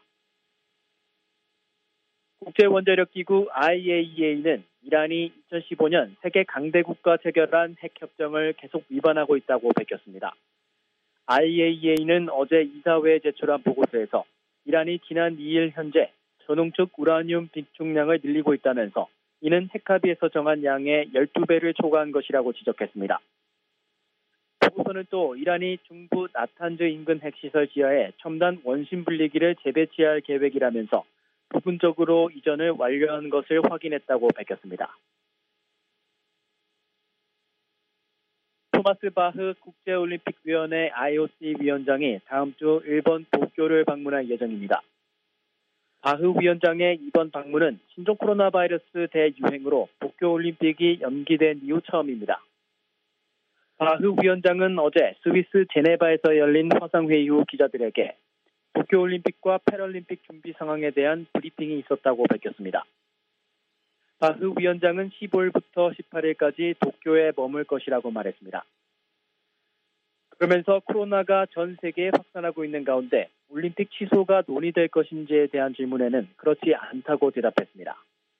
국제원자력기구 IAEA는 이란이 2015년 세계 강대국과 체결한 핵협정을 계속 위반하고 있다고 밝혔습니다. IAEA는 어제 이사회에 제출한 보고서에서 이란이 지난 2일 현재 전홍축 우라늄 비축량을 늘리고 있다면서 이는 핵합의에서 정한 양의 12배를 초과한 것이라고 지적했습니다. 보고서는 또 이란이 중부 나탄즈 인근 핵시설 지하에 첨단 원심 분리기를 재배치할 계획이라면서 부분적으로 이전을 완료한 것을 확인했다고 밝혔습니다. 토마스 바흐 국제올림픽위원회 IOC 위원장이 다음 주 일본 도쿄를 방문할 예정입니다. 바흐 위원장의 이번 방문은 신종 코로나 바이러스 대유행으로 도쿄올림픽이 연기된 이후 처음입니다. 바흐 위원장은 어제 스위스 제네바에서 열린 화상회의 후 기자들에게 도쿄올림픽과 패럴림픽 준비 상황에 대한 브리핑이 있었다고 밝혔습니다. 바흐 위원장은 15일부터 18일까지 도쿄에 머물 것이라고 말했습니다. 그러면서 코로나가 전 세계에 확산하고 있는 가운데 올림픽 취소가 논의될 것인지에 대한 질문에는 그렇지 않다고 대답했습니다.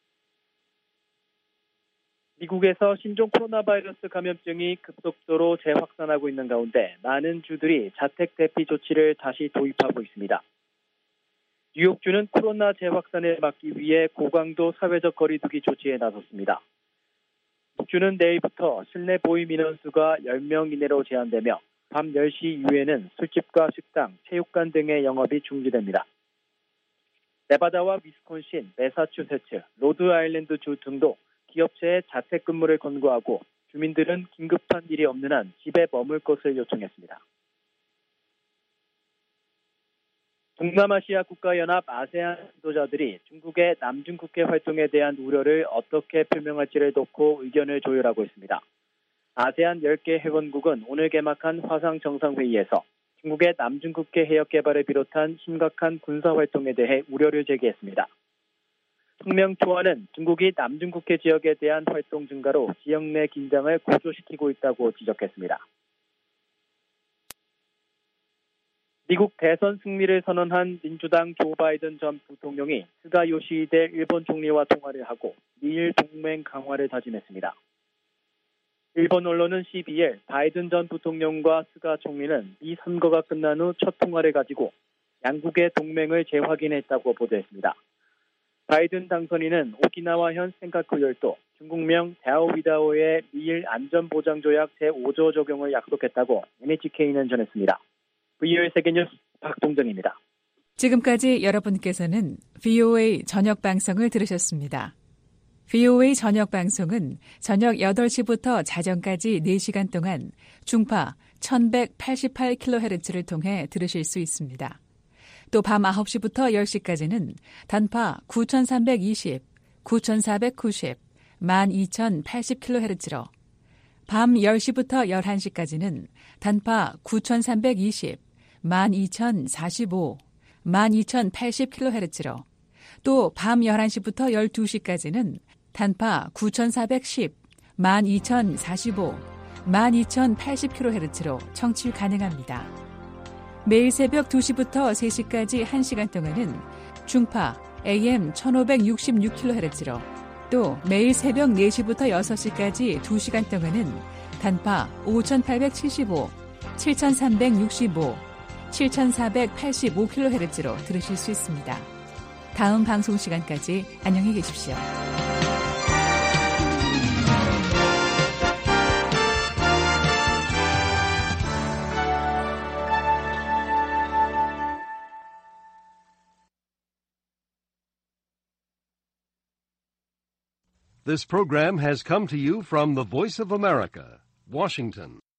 미국에서 신종 코로나 바이러스 감염증이 급속도로 재확산하고 있는 가운데 많은 주들이 자택 대피 조치를 다시 도입하고 있습니다. 뉴욕주는 코로나 재확산을 막기 위해 고강도 사회적 거리두기 조치에 나섰습니다. 주는 내일부터 실내 보임 인원수가 10명 이내로 제한되며 밤 10시 이후에는 술집과 식당, 체육관 등의 영업이 중지됩니다. 네바다와 위스콘신, 매사추세츠, 로드아일랜드 주 등도 기업체에 자택근무를 권고하고 주민들은 긴급한 일이 없는 한 집에 머물 것을 요청했습니다. 동남아시아 국가연합 아세안 지도자들이 중국의 남중국해 활동에 대한 우려를 어떻게 표명할지를 놓고 의견을 조율하고 있습니다. 아세안 10개 회원국은 오늘 개막한 화상 정상회의에서 중국의 남중국해 해역 개발을 비롯한 심각한 군사활동에 대해 우려를 제기했습니다. 성명 초안은 중국이 남중국해 지역에 대한 활동 증가로 지역 내 긴장을 고조시키고 있다고 지적했습니다. 미국 대선 승리를 선언한 민주당 조 바이든 전 부통령이 스가 요시히데 일본 총리와 통화를 하고 미일 동맹 강화를 다짐했습니다. 일본 언론은 12일 바이든 전 부통령과 스가 총리는 미 선거가 끝난 후 첫 통화를 가지고 양국의 동맹을 재확인했다고 보도했습니다. 바이든 당선인은 오키나와현 센카쿠 열도, 중국명 다오위다오의 미일 안전보장조약 제5조 적용을 약속했다고 NHK는 전했습니다. VOA 세계뉴스 박동정입니다. 지금까지 여러분께서는 VOA 저녁 방송을 들으셨습니다. VOA 저녁 방송은 저녁 8시부터 자정까지 4시간 동안 중파 1188kHz를 통해 들으실 수 있습니다. 또 밤 9시부터 10시까지는 단파 9320, 9490, 12080kHz로 밤 10시부터 11시까지는 단파 9320, 12045, 12080kHz로 또 밤 11시부터 12시까지는 단파 9410, 12045, 12080kHz로 청취 가능합니다. 매일 새벽 2시부터 3시까지 1시간 동안은 중파 AM 1566kHz로 또 매일 새벽 4시부터 6시까지 2시간 동안은 단파 5875, 7365, 7485kHz로 들으실 수 있습니다. 다음 방송 시간까지 안녕히 계십시오. This program has come to you from the Voice of America, Washington.